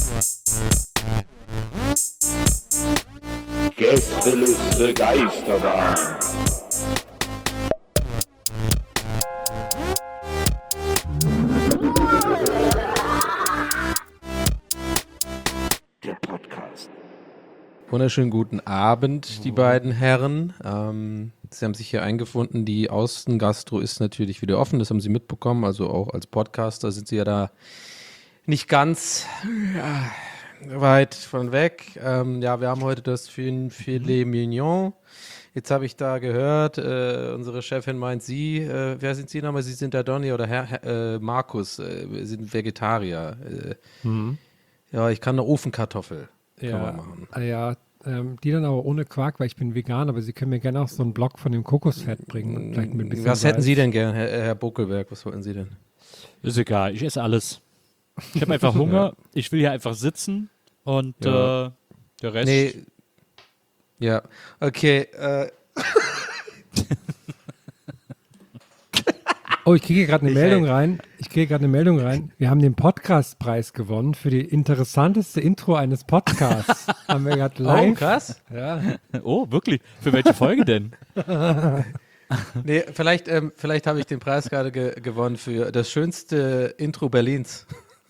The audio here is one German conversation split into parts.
Gästeliste Geisterbahn. Der Podcast. Wunderschönen guten Abend, die beiden Herren. Sie haben sich hier eingefunden. Die Außengastro ist natürlich wieder offen, das haben Sie mitbekommen. Also auch als Podcaster sind Sie ja da nicht ganz weit von weg. Wir haben heute das Filet Mignon. Jetzt habe ich da gehört, unsere Chefin meint Sie, wer sind Sie nochmal? Sie sind der Donny oder Herr Markus, sind Vegetarier. Ja, ich kann eine Ofenkartoffel. Kann man machen. Ja, die dann aber ohne Quark, weil ich bin vegan, aber Sie können mir gerne auch so einen Block von dem Kokosfett bringen. Und vielleicht mit ein bisschen Was hätten Salz. Sie denn gern, Herr Buckelberg? Was wollten Sie denn? Ist egal, ich esse alles. Ich habe einfach Hunger, ich will hier einfach sitzen und Ja. der Rest. Nee. Ja, okay. Oh, ich kriege gerade eine Meldung rein. Wir haben den Podcastpreis gewonnen für die interessanteste Intro eines Podcasts. Haben wir gerade live. Oh, krass. Ja. Oh, wirklich? Für welche Folge denn? Nee, vielleicht habe ich den Preis gerade gewonnen für das schönste Intro Berlins.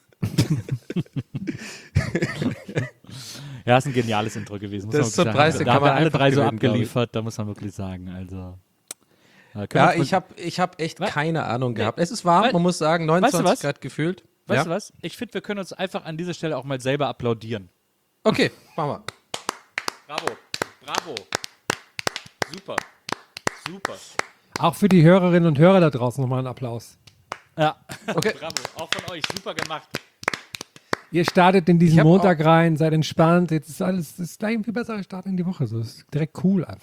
Ja, ist ein geniales Intro gewesen. Muss Das man ist so ein wirklich Preis, sagen. den Da kann haben wir man alle einfach drei so gewinnen, glaub ich. abgeliefert, da muss man wirklich sagen. Also, Ja, ich hab echt keine Ahnung gehabt. Es ist warm, man muss sagen, 29 was? Grad gefühlt. Weißt Ja? du was? Ich finde, wir können uns einfach an dieser Stelle auch mal selber applaudieren. Okay, machen wir. Bravo. Super. Auch für die Hörerinnen und Hörer da draußen nochmal einen Applaus. Ja, Okay. bravo. Auch von euch. Super gemacht. Ihr startet in Ich diesen hab Montag rein, seid entspannt. Jetzt ist alles, das ist gleich ein viel besserer Start in die Woche. So ist direkt cool einfach.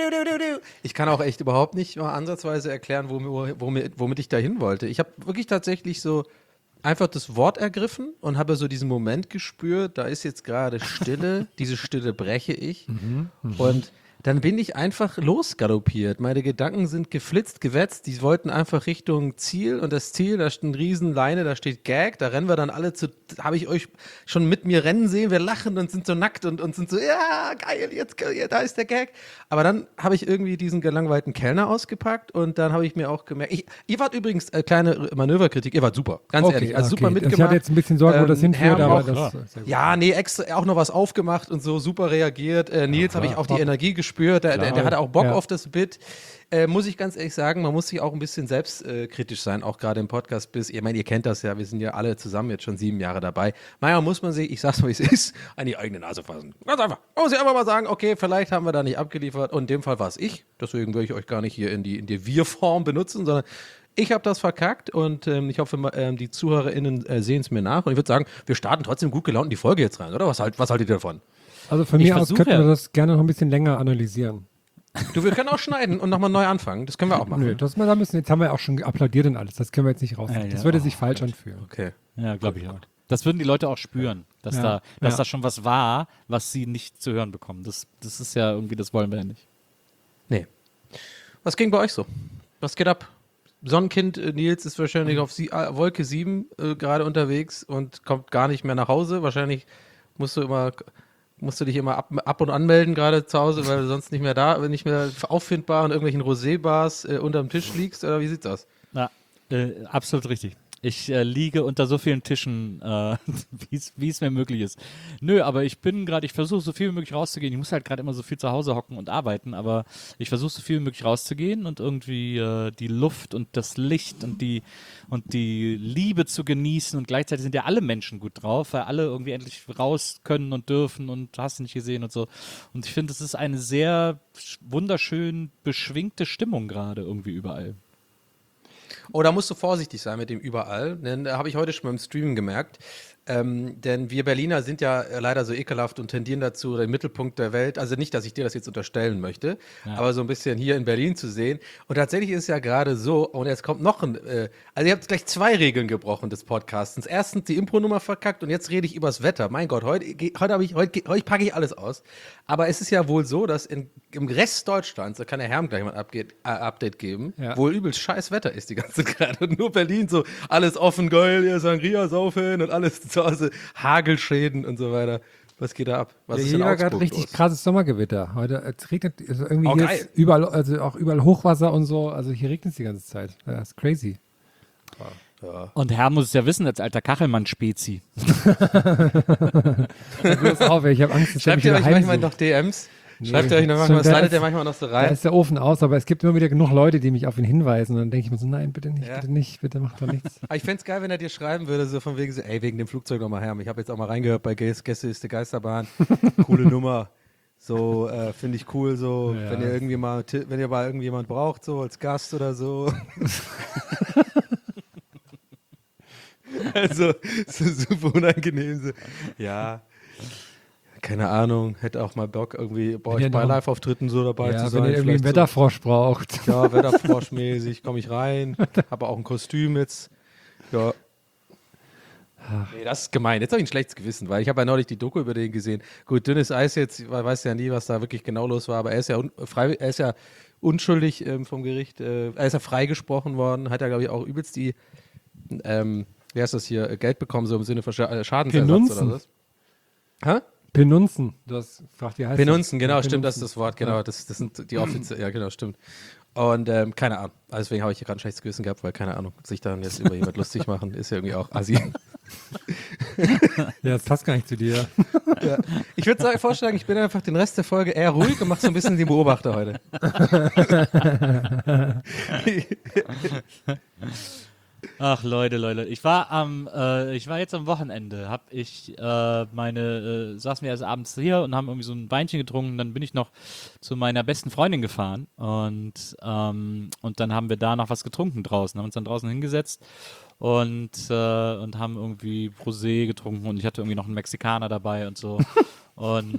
Ich kann auch echt überhaupt nicht mal ansatzweise erklären, womit ich da hin wollte. Ich habe wirklich tatsächlich so einfach das Wort ergriffen und habe so diesen Moment gespürt, da ist jetzt gerade Stille, diese Stille breche ich und dann bin ich einfach losgaloppiert. Meine Gedanken sind geflitzt, gewetzt, die wollten einfach Richtung Ziel und das Ziel, da steht eine Riesenleine, da steht Gag, da rennen wir dann alle habe ich euch schon mit mir rennen sehen, wir lachen und sind so nackt und sind so, ja, geil, jetzt, da ist der Gag. Aber dann habe ich irgendwie diesen gelangweilten Kellner ausgepackt und dann habe ich mir auch gemerkt, ihr wart übrigens, kleine Manöverkritik, ihr wart super, ganz ehrlich, also super mitgemacht. Ich hatte jetzt ein bisschen Sorge, wo das hinführt, Herm aber auch, das ist sehr gut. ja, nee, extra auch noch was aufgemacht und so super reagiert. Nils habe ich auch die Energie gespürt, der hatte auch Bock auf das Bit. Muss ich ganz ehrlich sagen, man muss sich auch ein bisschen selbstkritisch sein, auch gerade im Podcast ich meine, ihr kennt das ja, wir sind ja alle zusammen jetzt schon 7 Jahre dabei. Manchmal muss man sich, ich sag's mal, wie es ist, an die eigene Nase fassen. Ganz einfach. Man muss sich einfach mal sagen, okay, vielleicht haben wir da nicht abgeliefert und in dem Fall war es ich, deswegen würde ich euch gar nicht hier in die Wir-Form benutzen, sondern ich habe das verkackt und ich hoffe, die ZuhörerInnen sehen es mir nach und ich würde sagen, wir starten trotzdem gut gelaunt in die Folge jetzt rein, oder? Was haltet ihr davon? Also von Ich mir aus versuche könnten wir das gerne noch ein bisschen länger analysieren. Du, wir können auch schneiden und nochmal neu anfangen. Das können wir auch machen. Nö, jetzt haben wir auch schon applaudiert und alles. Das können wir jetzt nicht rausnehmen. Ja, Das würde oh sich falsch Gott. anfühlen. Okay. Ja, glaube ich auch. Das würden die Leute auch spüren, dass da schon was war, was sie nicht zu hören bekommen. Das ist ja irgendwie, das wollen wir ja nicht. Nee. Was ging bei euch so? Was geht ab? Sonnenkind Nils ist wahrscheinlich auf Wolke 7 gerade unterwegs und kommt gar nicht mehr nach Hause. Wahrscheinlich musst du dich immer ab und anmelden gerade zu Hause, weil du sonst nicht mehr auffindbar in irgendwelchen Rosé-Bars unterm Tisch liegst, oder wie sieht's aus? Ja, absolut richtig. Ich liege unter so vielen Tischen, wie es mir möglich ist. Nö, aber ich versuche so viel wie möglich rauszugehen. Ich muss halt gerade immer so viel zu Hause hocken und arbeiten, aber ich versuche so viel wie möglich rauszugehen und irgendwie die Luft und das Licht und die Liebe zu genießen. Und gleichzeitig sind ja alle Menschen gut drauf, weil alle irgendwie endlich raus können und dürfen und hast du nicht gesehen und so. Und ich finde, es ist eine sehr wunderschön beschwingte Stimmung gerade irgendwie überall. Oh, da musst du vorsichtig sein mit dem überall, denn da habe ich heute schon beim Streamen gemerkt, denn wir Berliner sind ja leider so ekelhaft und tendieren dazu, den Mittelpunkt der Welt, also nicht, dass ich dir das jetzt unterstellen möchte, aber so ein bisschen hier in Berlin zu sehen. Und tatsächlich ist es ja gerade so, und jetzt kommt noch also ihr habt gleich 2 Regeln gebrochen des Podcastens. Erstens die Impro-Nummer verkackt und jetzt rede ich übers Wetter. Mein Gott, heute packe ich alles aus. Aber es ist ja wohl so, dass im Rest Deutschlands, da kann der Herm gleich mal ein Update geben, wohl übelst scheiß Wetter ist die ganze gerade. Und nur Berlin so, alles offen, geil, hier Sangria saufen und alles zu Hause Hagelschäden und so weiter. Was geht da ab? Was ist in hier war gerade Augsburg richtig los? krasses Sommergewitter. Heute es regnet, also irgendwie Oh, hier geil. ist überall, also auch überall Hochwasser und so. Also hier regnet es die ganze Zeit. Ja, ist crazy. Und Herr muss es ja wissen, als alter Kachelmann-Spezi. Bloß auf, ey, ich habe Angst, dass der mich Schreibt ihr wieder euch manchmal heimsucht. noch DMs? Nee. Schreibt ihr euch noch manchmal, Stimmt, das da leitet ist- ihr manchmal noch so Da rein? ist der Ofen aus, aber es gibt immer wieder genug Leute, die mich auf ihn hinweisen. Und dann denke ich mir so, nein, bitte nicht, Ja. bitte nicht, bitte macht doch nichts. Aber ich fände es geil, wenn er dir schreiben würde, so von wegen so, ey, wegen dem Flugzeug nochmal her. Ich habe jetzt auch mal reingehört bei Gäste ist die Geisterbahn. Coole Nummer. So, finde ich cool, so, Ja. wenn ihr irgendwie mal, wenn ihr mal irgendjemand braucht, so als Gast oder so. Also, so super unangenehm. So. Ja, keine Ahnung, hätte auch mal Bock, irgendwie bei Wenn euch ihr bei noch- Live-Auftritten so dabei Ja, zu wenn sein. ihr irgendwie einen Vielleicht so. Wetterfrosch braucht. Ja, Wetterfroschmäßig komme ich rein, habe auch ein Kostüm jetzt. Ja. Nee, das ist gemein. Jetzt habe ich ein schlechtes Gewissen, weil ich habe ja neulich die Doku über den gesehen. Gut, dünnes Eis jetzt, ich weiß ja nie, was da wirklich genau los war, aber er ist ja, er ist ja unschuldig vom Gericht. Er ist ja freigesprochen worden, hat ja, glaube ich, auch übelst die, wie heißt das hier, Geld bekommen, so im Sinne von Schadensersatz Penunzen. oder was? Hä? Penunzen. Du hast gefragt, wie heißt Penunzen, das? genau, Ja, stimmt, das ist Penunzen. das Wort, genau, das sind die Offiziellen, ja, genau, stimmt. Und keine Ahnung, also deswegen habe ich hier gerade ein schlechtes Gewissen gehabt, weil keine Ahnung, sich dann jetzt über jemand lustig machen, ist ja irgendwie auch assi. Ja, das passt gar nicht zu dir. Ja. Ich würde vorschlagen, ich bin einfach den Rest der Folge eher ruhig und mache so ein bisschen den Beobachter heute. Ach, Leute. Ich war jetzt am Wochenende, saßen wir erst abends hier und haben irgendwie so ein Weinchen getrunken, dann bin ich noch zu meiner besten Freundin gefahren und dann haben wir da noch was getrunken draußen, haben uns dann draußen hingesetzt und haben irgendwie Rosé getrunken und ich hatte irgendwie noch einen Mexikaner dabei und so und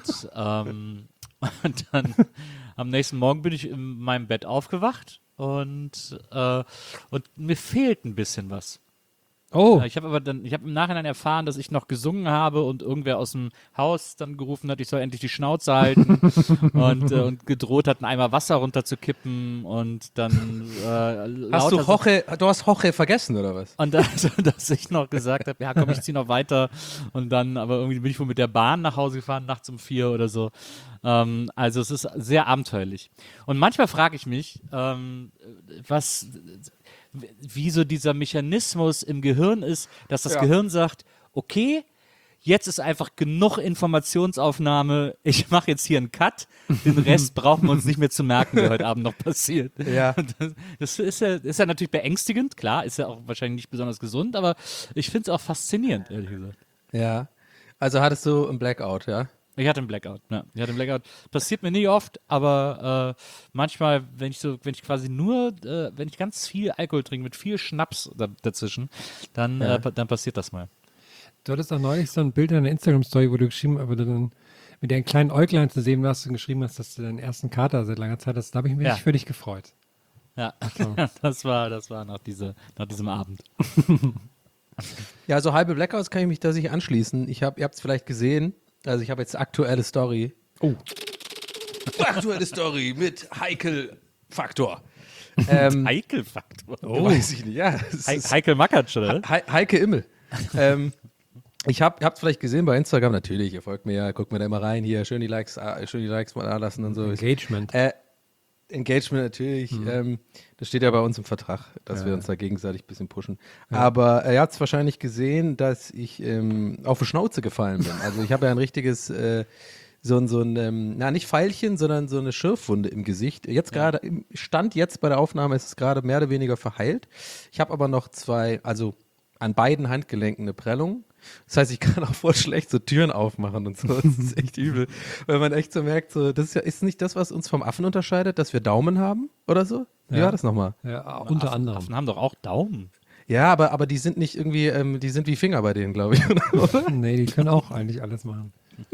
dann am nächsten Morgen bin ich in meinem Bett aufgewacht und mir fehlt ein bisschen was. Oh, Ich habe im Nachhinein erfahren, dass ich noch gesungen habe und irgendwer aus dem Haus dann gerufen hat, ich soll endlich die Schnauze halten und gedroht hat, einen Eimer Wasser runterzukippen und dann Hast lauter du hast Hoche vergessen, oder was? und dass ich noch gesagt habe, ja komm, ich ziehe noch weiter und dann, aber irgendwie bin ich wohl mit der Bahn nach Hause gefahren, nachts um 4 oder so. Also es ist sehr abenteuerlich. Und manchmal frage ich mich, wie so dieser Mechanismus im Gehirn ist, dass das Ja. Gehirn sagt, okay, jetzt ist einfach genug Informationsaufnahme, ich mache jetzt hier einen Cut, den Rest brauchen wir uns nicht mehr zu merken, der heute Abend noch passiert. Ja. Das ist ja natürlich beängstigend, klar, ist ja auch wahrscheinlich nicht besonders gesund, aber ich finde es auch faszinierend, ehrlich gesagt. Ja. Also hattest du einen Blackout, ja? Ich hatte einen Blackout, ja. Passiert mir nie oft, aber manchmal, wenn ich quasi wenn ich ganz viel Alkohol trinke, mit viel Schnaps dazwischen, dann passiert das mal. du hattest auch neulich so ein Bild in deiner Instagram-Story, wo du dann mit deinen kleinen Äuglein zu sehen warst und geschrieben hast, dass du deinen ersten Kater seit langer Zeit hast. Da habe ich mich Ja. richtig für dich gefreut. Ja, das war nach diesem Abend. Ja, so halbe Blackouts kann ich mich da sich anschließen. Ihr habt es vielleicht gesehen. Also ich habe jetzt aktuelle Story. Oh. Aktuelle Story mit Heikel-Faktor. Heikel-Faktor. Weiß ich nicht, ja. Es ist Heikel Makatsch, oder? Heike Immel. Ihr habt es vielleicht gesehen bei Instagram, natürlich. Ihr folgt mir ja, guckt mir da immer rein. Hier, schön die Likes mal da lassen und so. Engagement. Engagement natürlich. Das steht ja bei uns im Vertrag, dass wir uns da gegenseitig ein bisschen pushen. Aber ihr habt es wahrscheinlich gesehen, dass ich auf die Schnauze gefallen bin. Also ich habe ja ein richtiges, nicht Pfeilchen, sondern so eine Schürfwunde im Gesicht. Jetzt gerade, Stand jetzt bei der Aufnahme ist es gerade mehr oder weniger verheilt. Ich habe aber noch an beiden Handgelenken eine Prellung. Das heißt, ich kann auch voll schlecht so Türen aufmachen und so. Das ist echt übel. Weil man echt so merkt, so, das ist nicht das, was uns vom Affen unterscheidet, dass wir Daumen haben oder so? Wie war das nochmal? Ja, unter anderem. Affen haben doch auch Daumen. Ja, aber die sind nicht irgendwie, die sind wie Finger bei denen, glaube ich, oder? Nee, die können auch eigentlich alles machen.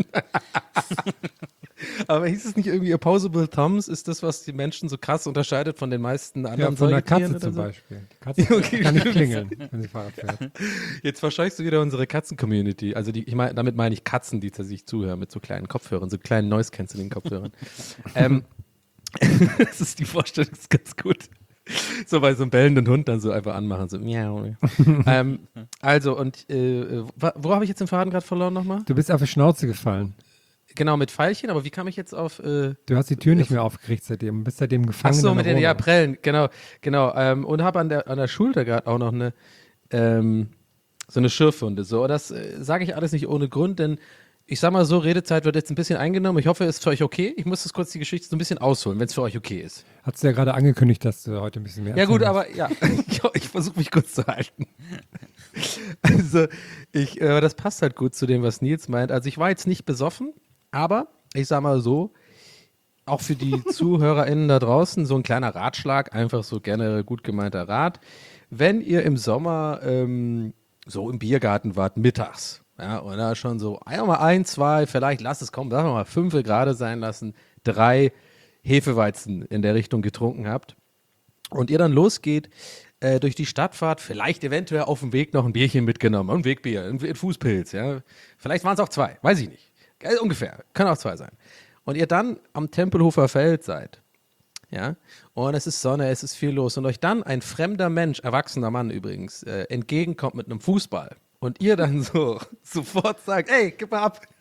Aber hieß es nicht irgendwie Opposable Thumbs? Ist das, was die Menschen so krass unterscheidet von den meisten anderen Ja, von der Säugetieren Katze zum oder so? Beispiel. Die Katze Okay, kann nicht stimmt. klingeln, wenn sie Fahrrad fährt. Jetzt verscheuchst du wieder unsere Katzen-Community. Also damit meine ich Katzen, die sich zuhören mit so kleinen Kopfhörern, so kleinen Noise-Canceling-Kopfhörern. Das ist die Vorstellung, ist ganz gut. So bei so einem bellenden Hund dann so einfach anmachen, so miau. Also, und wo habe ich jetzt den Faden gerade verloren nochmal? Du bist auf die Schnauze gefallen. Genau, mit Pfeilchen, aber wie kam ich jetzt auf... Du hast die Tür nicht mehr aufgekriegt seitdem und bist seitdem gefangen. Ach so, in mit der den Wohnung. Prellen, genau. Und habe an der Schulter gerade auch noch eine so eine Schürfwunde. So, das sage ich alles nicht ohne Grund, denn ich sag mal so, Redezeit wird jetzt ein bisschen eingenommen. Ich hoffe, es ist für euch okay. Ich muss das kurz die Geschichte so ein bisschen ausholen, wenn es für euch okay ist. Hast du ja gerade angekündigt, dass du heute ein bisschen mehr Ja gut, erzählen aber ja, ich versuche mich kurz zu halten. Also, das passt halt gut zu dem, was Nils meint. Also ich war jetzt nicht besoffen, aber ich sag mal so, auch für die ZuhörerInnen da draußen, so ein kleiner Ratschlag, einfach so gerne gut gemeinter Rat. Wenn ihr im Sommer so im Biergarten wart, mittags, ja, und da schon so einmal 1, 2, vielleicht lasst es kommen, sagen wir mal 5 gerade sein lassen, 3 Hefeweizen in der Richtung getrunken habt und ihr dann losgeht, durch die Stadt fahrt, vielleicht eventuell auf dem Weg noch ein Bierchen mitgenommen, ein Wegbier, ein Fußpilz, ja. Vielleicht waren es auch 2, weiß ich nicht. Ungefähr, können auch 2 sein. Und ihr dann am Tempelhofer Feld seid, ja, und es ist Sonne, es ist viel los und euch dann ein fremder Mensch, erwachsener Mann übrigens, entgegenkommt mit einem Fußball und ihr dann so sofort sagt, ey, gib mal ab.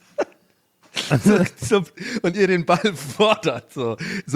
Und ihr den Ball fordert, so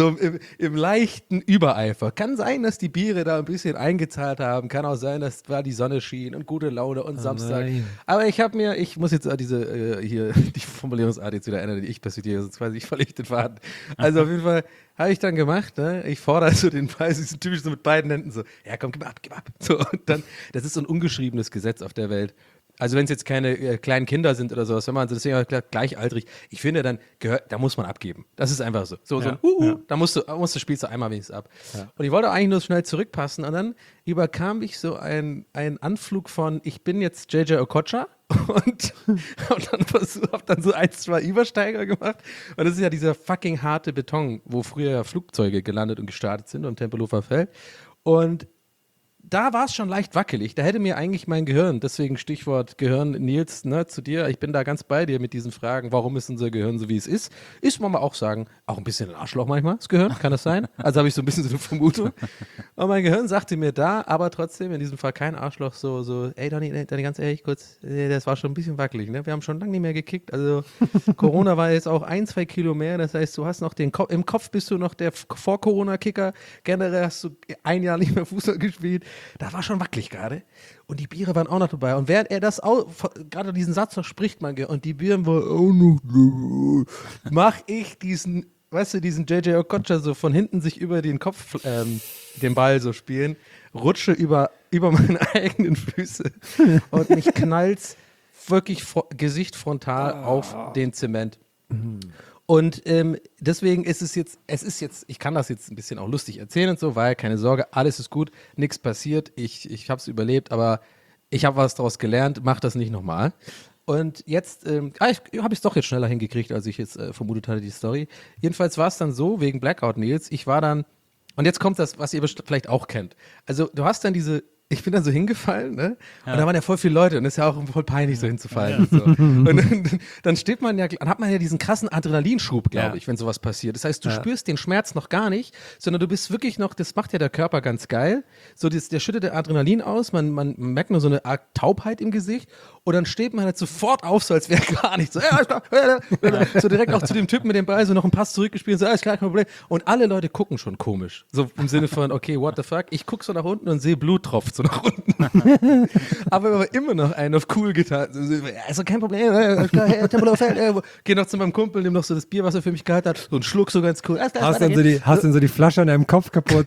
im leichten Übereifer. Kann sein, dass die Biere da ein bisschen eingezahlt haben, kann auch sein, dass da die Sonne schien und gute Laune und Samstag. nein. Aber ich muss jetzt die Formulierungsart jetzt wieder ändern, die ich perspektiere, sonst weiß ich völlig den Faden. Also auf jeden Fall habe ich dann gemacht, ne? Ich fordere so den Ball, so typisch so mit beiden Händen so, ja komm, gib ab. So, und dann, das ist so ein ungeschriebenes Gesetz auf der Welt. Also wenn es jetzt keine kleinen Kinder sind oder sowas, wenn man deswegen auch gleichaltrig, ich finde, dann da muss man abgeben. Das ist einfach so. So ein da musst du spielst du einmal wenigstens ab. Ja. Und ich wollte eigentlich nur schnell zurückpassen und dann überkam ich so einen Anflug von, ich bin jetzt JJ Okocha und dann hab dann so 1, 2 Übersteiger gemacht. Und das ist ja dieser fucking harte Beton, wo früher Flugzeuge gelandet und gestartet sind am Tempelhofer Feld. Und da war es schon leicht wackelig. Da hätte mir eigentlich mein Gehirn, deswegen Stichwort Gehirn, Nils, ne, zu dir, ich bin da ganz bei dir mit diesen Fragen, warum ist unser Gehirn so, wie es ist? Ist man mal auch sagen, auch ein bisschen ein Arschloch manchmal, das Gehirn, kann das sein? Also habe ich so ein bisschen so eine Vermutung. Und mein Gehirn sagte mir da, aber trotzdem in diesem Fall kein Arschloch, so ey Donny, ganz ehrlich, kurz, das war schon ein bisschen wackelig, ne? Wir haben schon lange nicht mehr gekickt, also Corona war jetzt auch 1, 2 Kilo mehr, das heißt, du hast noch im Kopf bist du noch der Vor-Corona-Kicker, generell hast du 1 Jahr nicht mehr Fußball gespielt, da war schon wackelig gerade. Und die Biere waren auch noch dabei. Und während er das gerade diesen Satz noch spricht, und die Bieren waren auch noch, mach ich diesen JJ Okocha so von hinten sich über den Kopf, den Ball so spielen, rutsche über meine eigenen Füße und mich knallt's wirklich Gesicht frontal auf den Zement. Und deswegen ist es jetzt, ich kann das jetzt ein bisschen auch lustig erzählen und so, weil keine Sorge, alles ist gut, nichts passiert, ich habe es überlebt, aber ich habe was daraus gelernt, mach das nicht nochmal. Und jetzt habe ich es doch jetzt schneller hingekriegt, als ich jetzt vermutet hatte, die Story. Jedenfalls war es dann so, wegen Blackout Nils, ich war dann, und jetzt kommt das, was ihr vielleicht auch kennt. Also du hast dann ich bin dann so hingefallen, ne? Ja. Und da waren ja voll viele Leute und es ist ja auch voll peinlich, so hinzufallen. Ja. So. Und dann hat man ja diesen krassen Adrenalinschub, glaube ich, wenn sowas passiert. Das heißt, du spürst den Schmerz noch gar nicht, sondern du bist wirklich noch, das macht ja der Körper ganz geil. So, der schüttet der Adrenalin aus, man merkt nur so eine Art Taubheit im Gesicht und dann steht man halt sofort auf, so als wäre gar nichts. So, alles klar, so direkt auch zu dem Typen mit dem Ball, so noch einen Pass zurückgespielt, so, alles klar, kein Problem. Und alle Leute gucken schon komisch. So im Sinne von, okay, what the fuck? Ich gucke so nach unten und sehe Blut tropft so nach unten. Aber immer noch einen auf cool getan. Also kein Problem, geh noch zu meinem Kumpel, nimm noch so das Bier, was er für mich gehalten hat, so einen Schluck so ganz cool. Hast dann so die Flasche an deinem Kopf kaputt.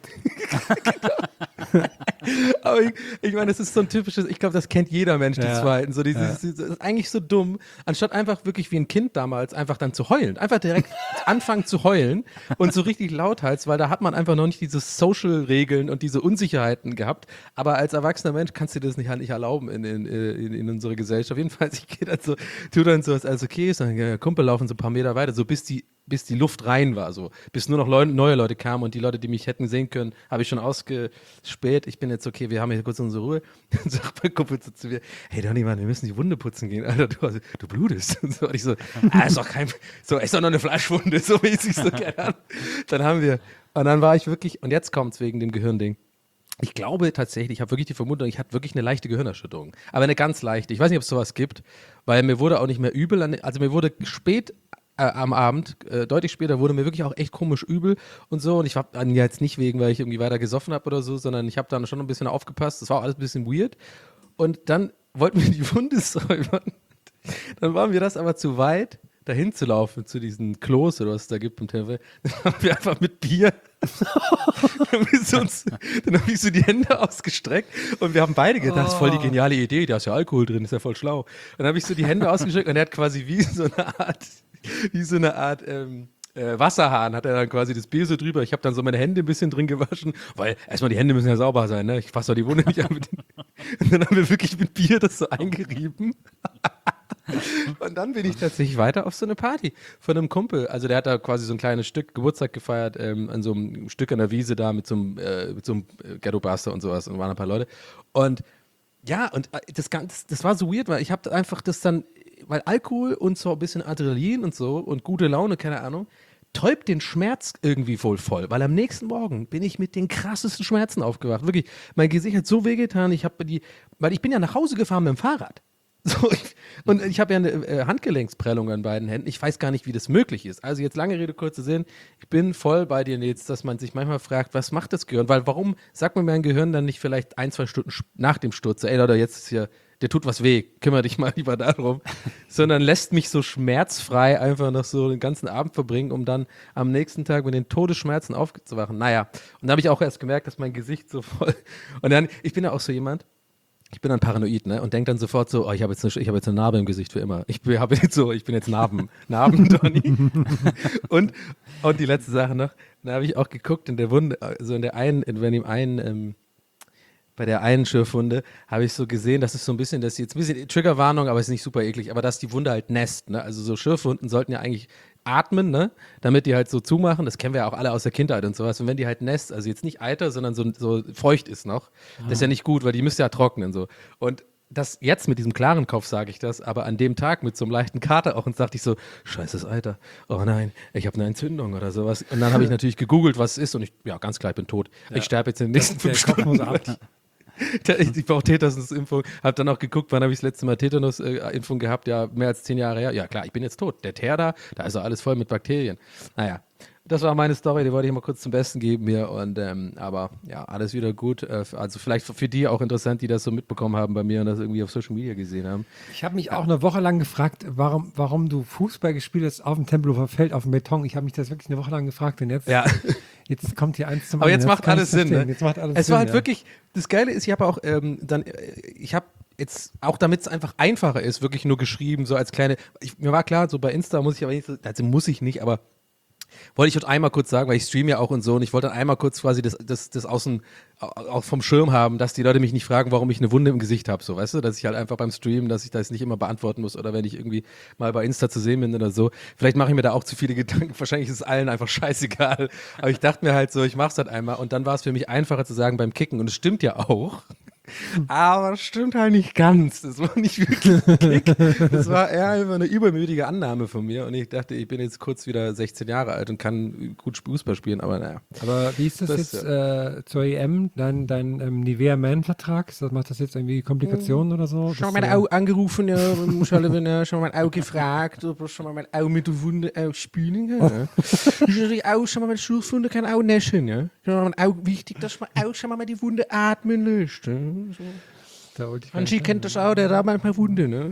Aber ich meine, das ist so ein typisches, ich glaube, das kennt jeder Mensch, das Verhalten. So das ist eigentlich so dumm, anstatt einfach wirklich wie ein Kind damals einfach dann zu heulen. Einfach direkt anfangen zu heulen und so richtig lauthals, weil da hat man einfach noch nicht diese Social-Regeln und diese Unsicherheiten gehabt. Aber als erwachsener Mensch kannst du das nicht erlauben in unserer Gesellschaft. Jedenfalls, ich gehe dann so, tu dann so, als alles okay ist, dann Kumpel laufen so ein paar Meter weiter, so bis die Luft rein war, so bis nur noch neue Leute kamen und die Leute, die mich hätten sehen können, habe ich schon ausgespäht. Ich bin jetzt okay, wir haben hier kurz unsere Ruhe. Dann sagt mein Kumpel so zu mir, hey Donny, Mann, wir müssen die Wunde putzen gehen, Alter, du blutest. Und so, und ich so, ist doch nur eine Fleischwunde, so mäßig, so keine Ahnung. Und dann war ich wirklich, und jetzt kommt's wegen dem Gehirnding. Ich glaube tatsächlich, ich habe wirklich die Vermutung, ich hatte wirklich eine leichte Gehirnerschütterung. Aber eine ganz leichte. Ich weiß nicht, ob es sowas gibt, weil mir wurde auch nicht mehr übel. Also mir wurde spät am Abend, deutlich später, wurde mir wirklich auch echt komisch übel und so. Und ich habe dann jetzt nicht wegen, weil ich irgendwie weiter gesoffen habe oder so, sondern ich habe dann schon ein bisschen aufgepasst. Das war auch alles ein bisschen weird. Und dann wollten wir die Wunde säubern. Dann war mir das aber zu weit, dahin zu laufen, zu diesen Klos oder was es da gibt im Tempel. Dann haben wir einfach mit Bier. Dann habe ich so die Hände ausgestreckt und wir haben beide gedacht, das ist voll die geniale Idee, da ist ja Alkohol drin, ist ja voll schlau. Dann habe ich so die Hände ausgestreckt und er hat quasi wie so eine Art Wasserhahn hat er dann quasi das Bier so drüber. Ich habe dann so meine Hände ein bisschen drin gewaschen, weil erstmal die Hände müssen ja sauber sein, ne? Ich fasse doch die Wunde nicht an. Und dann haben wir wirklich mit Bier das so eingerieben. Und dann bin ich tatsächlich weiter auf so eine Party von einem Kumpel. Also der hat da quasi so ein kleines Stück Geburtstag gefeiert, an so einem Stück an der Wiese da mit so einem Ghetto-Buster und sowas und waren ein paar Leute. Und ja, und das war so weird, weil ich habe einfach das dann, weil Alkohol und so ein bisschen Adrenalin und so und gute Laune, keine Ahnung, täubt den Schmerz irgendwie wohl voll, weil am nächsten Morgen bin ich mit den krassesten Schmerzen aufgewacht. Wirklich, mein Gesicht hat so wehgetan, weil ich bin ja nach Hause gefahren mit dem Fahrrad. So, und ich habe ja eine Handgelenksprellung an beiden Händen. Ich weiß gar nicht, wie das möglich ist. Also jetzt lange Rede, kurzer Sinn. Ich bin voll bei dir jetzt, dass man sich manchmal fragt, was macht das Gehirn? Weil warum sagt mir mein Gehirn dann nicht vielleicht 1-2 Stunden nach dem Sturz, ey Leute, jetzt ist hier, der tut was weh, kümmere dich mal lieber darum. Sondern lässt mich so schmerzfrei einfach noch so den ganzen Abend verbringen, um dann am nächsten Tag mit den Todesschmerzen aufzuwachen. Naja, und da habe ich auch erst gemerkt, dass mein Gesicht so voll. Und dann, ich bin ja auch so jemand, ich bin dann paranoid, ne? Und denke dann sofort so, oh, ich habe jetzt eine Narbe im Gesicht für immer. Ich bin jetzt Narben-Donny. und die letzte Sache noch, da habe ich auch geguckt in der Wunde, also bei der einen Schürfwunde habe ich so gesehen, das ist so ein bisschen, das ist jetzt ein bisschen Triggerwarnung, aber ist nicht super eklig, aber dass die Wunde halt nässt, ne? Also so Schürfwunden sollten ja eigentlich atmen, ne? Damit die halt so zumachen, das kennen wir ja auch alle aus der Kindheit und sowas. Und wenn die halt nässt, also jetzt nicht Eiter, sondern so feucht ist noch, das ist ja nicht gut, weil die müsste ja trocknen so. Und das jetzt mit diesem klaren Kopf sage ich das, aber an dem Tag mit so einem leichten Kater auch und dachte ich so, scheiße, das Eiter, oh nein, ich habe eine Entzündung oder sowas. Und dann habe ich natürlich gegoogelt, was es ist und ganz klar, ich bin tot. Ja. Ich sterbe jetzt in den nächsten 5 Stunden. Ich brauche Tetanus-Impfung. Habe dann auch geguckt, wann habe ich das letzte Mal Tetanus-Impfung gehabt? Ja, mehr als 10 Jahre her. Ja klar, ich bin jetzt tot. Der Teer da ist doch alles voll mit Bakterien. Naja, das war meine Story, die wollte ich mal kurz zum Besten geben hier. Und aber ja, alles wieder gut. Also vielleicht für die auch interessant, die das so mitbekommen haben bei mir und das irgendwie auf Social Media gesehen haben. Ich habe mich auch eine Woche lang gefragt, warum du Fußball gespielt hast auf dem Tempelhofer Feld, auf dem Beton. Ich habe mich das wirklich eine Woche lang gefragt. Und jetzt kommt hier eins zum anderen. Aber jetzt macht alles Sinn. Ne? Jetzt macht alles es Sinn, war halt wirklich, das Geile ist, ich habe auch jetzt auch, damit es einfach einfacher ist, wirklich nur geschrieben, so als kleine, mir war klar, so bei Insta muss ich aber nicht, also muss ich nicht, aber wollte ich heute einmal kurz sagen, weil ich streame ja auch und so und ich wollte dann einmal kurz quasi das außen auch vom Schirm haben, dass die Leute mich nicht fragen, warum ich eine Wunde im Gesicht habe, so, weißt du, dass ich halt einfach beim Streamen, dass ich das nicht immer beantworten muss oder wenn ich irgendwie mal bei Insta zu sehen bin oder so. Vielleicht mache ich mir da auch zu viele Gedanken, wahrscheinlich ist es allen einfach scheißegal, aber ich dachte mir halt so, ich mach's halt einmal und dann war es für mich einfacher zu sagen beim Kicken und es stimmt ja auch. Aber das stimmt halt nicht ganz. Das war nicht wirklich ein Kick. Das war eher einfach eine übermütige Annahme von mir. Und ich dachte, ich bin jetzt kurz wieder 16 Jahre alt und kann gut Fußball spielen, aber naja. Aber wie ist das jetzt zur EM, dein Nivea-Man-Vertrag? Macht das jetzt irgendwie Komplikationen oder so? Schon mal mein Auge angerufen, ja, schon mal mein Auge gefragt, ob er schon mal mein Auge mit der Wunde spielen kann. Ich auch schon mal mit Schürfwunde kann auch näschen, ja. Schon mal mein Auge wichtig, dass man auch schon mal die Wunde atmen lässt. So. Angie kennt das auch, der da manchmal Wunde, ne?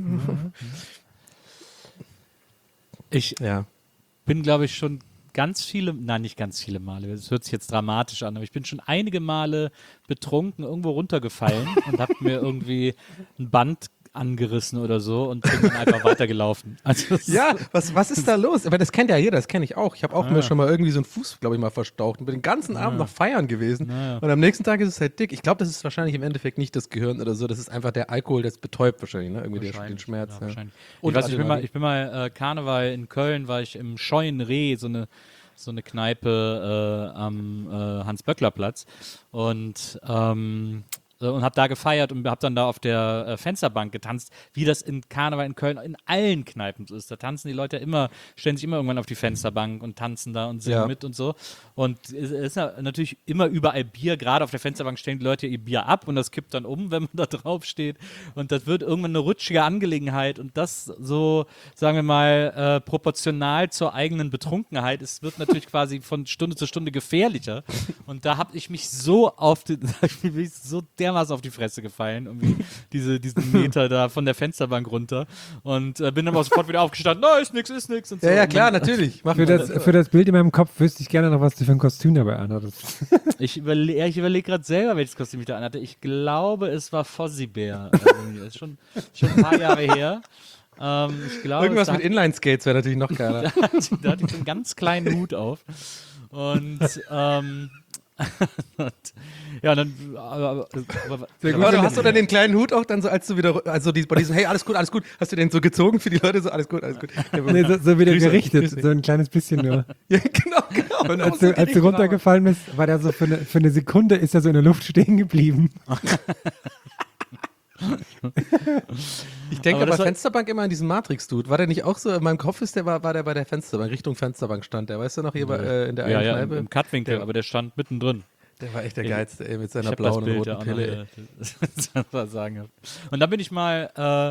Ich bin, glaube ich, schon nicht ganz viele Male, das hört sich jetzt dramatisch an, aber ich bin schon einige Male betrunken irgendwo runtergefallen und habe mir irgendwie ein Band angerissen oder so und bin dann einfach weitergelaufen. Also ja, was ist da los? Aber das kennt ja jeder, das kenne ich auch. Ich habe auch mir schon mal irgendwie so einen Fuß, glaube ich, mal verstaucht und bin den ganzen Abend noch feiern gewesen. Und am nächsten Tag ist es halt dick. Ich glaube, das ist wahrscheinlich im Endeffekt nicht das Gehirn oder so, das ist einfach der Alkohol, das betäubt wahrscheinlich, ne? Irgendwie den Schmerz. Ja, wahrscheinlich. Und ich bin mal Karneval in Köln, war ich im Scheuen Reh, so eine Kneipe am Hans-Böckler-Platz und und habe da gefeiert und habe dann da auf der Fensterbank getanzt, wie das in Karneval in Köln in allen Kneipen so ist. Da tanzen die Leute ja immer, stellen sich immer irgendwann auf die Fensterbank und tanzen da und singen mit und so. Und es ist ja natürlich immer überall Bier. Gerade auf der Fensterbank stellen die Leute ihr Bier ab und das kippt dann um, wenn man da drauf steht. Und das wird irgendwann eine rutschige Angelegenheit. Und das so, sagen wir mal, proportional zur eigenen Betrunkenheit. Es wird natürlich quasi von Stunde zu Stunde gefährlicher. Und da habe ich mich so dermaßen auf die Fresse gefallen, irgendwie diesen Meter da von der Fensterbank runter. Und bin dann auch sofort wieder aufgestanden. No, ist nix. Und so. Ja, klar, natürlich. Für das Bild in meinem Kopf wüsste ich gerne noch, was du für ein Kostüm dabei anhattest. Ich überlege gerade selber, welches Kostüm ich da anhatte. Ich glaube, es war Fossi-Bär. Das ist schon ein paar Jahre her. Ich glaube, Irgendwas mit Inline-Skates wäre natürlich noch geiler. Da hatte ich so einen ganz kleinen Hut auf. Und ja, dann. Hast du dann den kleinen Hut auch dann so, als du wieder, also bei diesem, hey, alles gut, hast du den so gezogen für die Leute, so alles gut. Nee, so wieder gerichtet, so ein kleines bisschen nur. Ja, genau. Und als du runtergefallen bist, war der so für eine Sekunde, ist er so in der Luft stehen geblieben. Ich denke bei Fensterbank immer an diesen Matrix-Dude. War der nicht auch so? In meinem Kopf war der bei der Fensterbank, Richtung Fensterbank stand der. Weißt du noch, hier in der einen Kneipe? Im Cutwinkel, aber der stand mittendrin. Der war echt der Geilste, ey, mit seiner blauen und roten Pille. Und dann bin ich mal,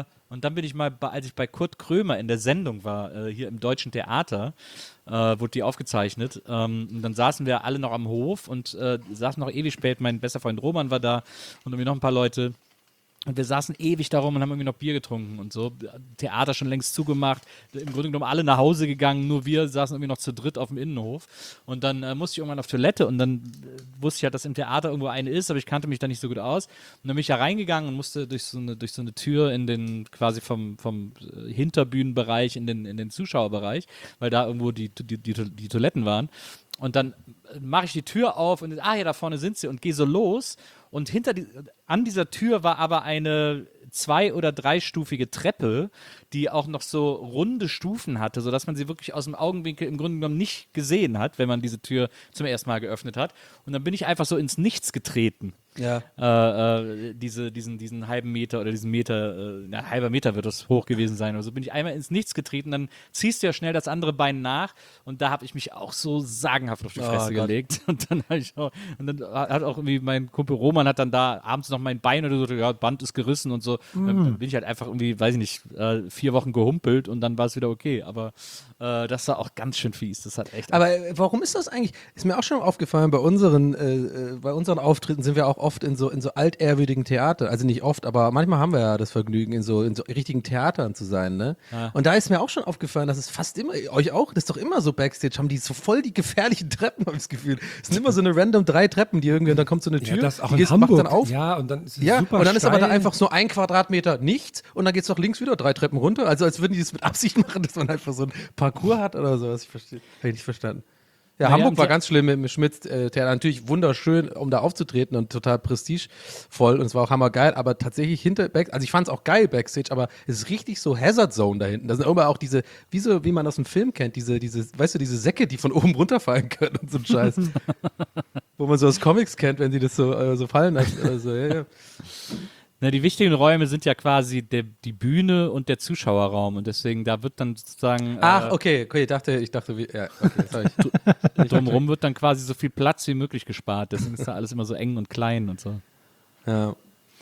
als ich bei Kurt Krömer in der Sendung war, hier im Deutschen Theater, wurde die aufgezeichnet. Und dann saßen wir alle noch am Hof und saßen noch ewig spät. Mein bester Freund Roman war da und irgendwie noch ein paar Leute. Und wir saßen ewig darum und haben irgendwie noch Bier getrunken und so. Theater schon längst zugemacht. Im Grunde genommen alle nach Hause gegangen, nur wir saßen irgendwie noch zu dritt auf dem Innenhof. Und dann musste ich irgendwann auf Toilette und dann wusste ich halt, dass im Theater irgendwo eine ist, aber ich kannte mich da nicht so gut aus. Und dann bin ich da reingegangen und musste durch so eine Tür in den, quasi vom Hinterbühnenbereich in den Zuschauerbereich, weil da irgendwo die Toiletten waren. Und dann mache ich die Tür auf und ja, da vorne sind sie und gehe so los. Und an dieser Tür war aber eine 2- oder 3-stufige Treppe, die auch noch so runde Stufen hatte, sodass man sie wirklich aus dem Augenwinkel im Grunde genommen nicht gesehen hat, wenn man diese Tür zum ersten Mal geöffnet hat. Und dann bin ich einfach so ins Nichts getreten. Ja. Diesen halben Meter oder diesen Meter, halber Meter wird das hoch gewesen sein. Also bin ich einmal ins Nichts getreten, dann ziehst du ja schnell das andere Bein nach und da habe ich mich auch so sagenhaft auf die Fresse gelegt. Und dann hat auch irgendwie mein Kumpel Roman hat dann da abends noch mein Bein oder so, ja, Band ist gerissen und so. Dann bin ich halt einfach irgendwie, weiß ich nicht, 4 Wochen gehumpelt und dann war es wieder okay. Aber das war auch ganz schön fies. Das hat echt. Aber warum ist das eigentlich? Ist mir auch schon aufgefallen, bei unseren Auftritten sind wir auch oft in so altehrwürdigen Theatern. Also nicht oft, aber manchmal haben wir ja das Vergnügen, in so richtigen Theatern zu sein, ne? Ja. Und da ist mir auch schon aufgefallen, dass es fast immer, euch auch, das ist doch immer so Backstage, haben die so voll die gefährlichen Treppen, habe ich das Gefühl. Es sind immer so eine random 3 Treppen, die irgendwie, und dann kommt so eine Tür, das auch die in Hamburg. macht dann auf. Ja, und dann ist es ja, super und dann ist aber da steil. einfach so 1 Quadratmeter nichts und dann geht es doch links wieder 3 Treppen runter. Also als würden die das mit Absicht machen, dass man einfach so ein Parcours hat oder sowas. Ich verstehe. Habe ich nicht verstanden. Ja, Naja, Hamburg war ganz schlimm mit dem Schmitz-Theater. Natürlich wunderschön, um da aufzutreten und total prestigevoll und es war auch hammergeil, aber tatsächlich also ich fand es auch geil Backstage, aber es ist richtig so Hazard Zone da hinten. Da sind immer auch diese, wie man aus dem Film kennt, diese, weißt du, diese Säcke, die von oben runterfallen können und so ein Scheiß. Wo man so aus Comics kennt, wenn die das so fallen lassen oder so, ja. Na, die wichtigen Räume sind ja quasi die Bühne und der Zuschauerraum und deswegen da wird dann sozusagen Ach, okay, ich dachte, ja, okay, sorry. drumherum wird dann quasi so viel Platz wie möglich gespart, deswegen ist da alles immer so eng und klein und so. Ja.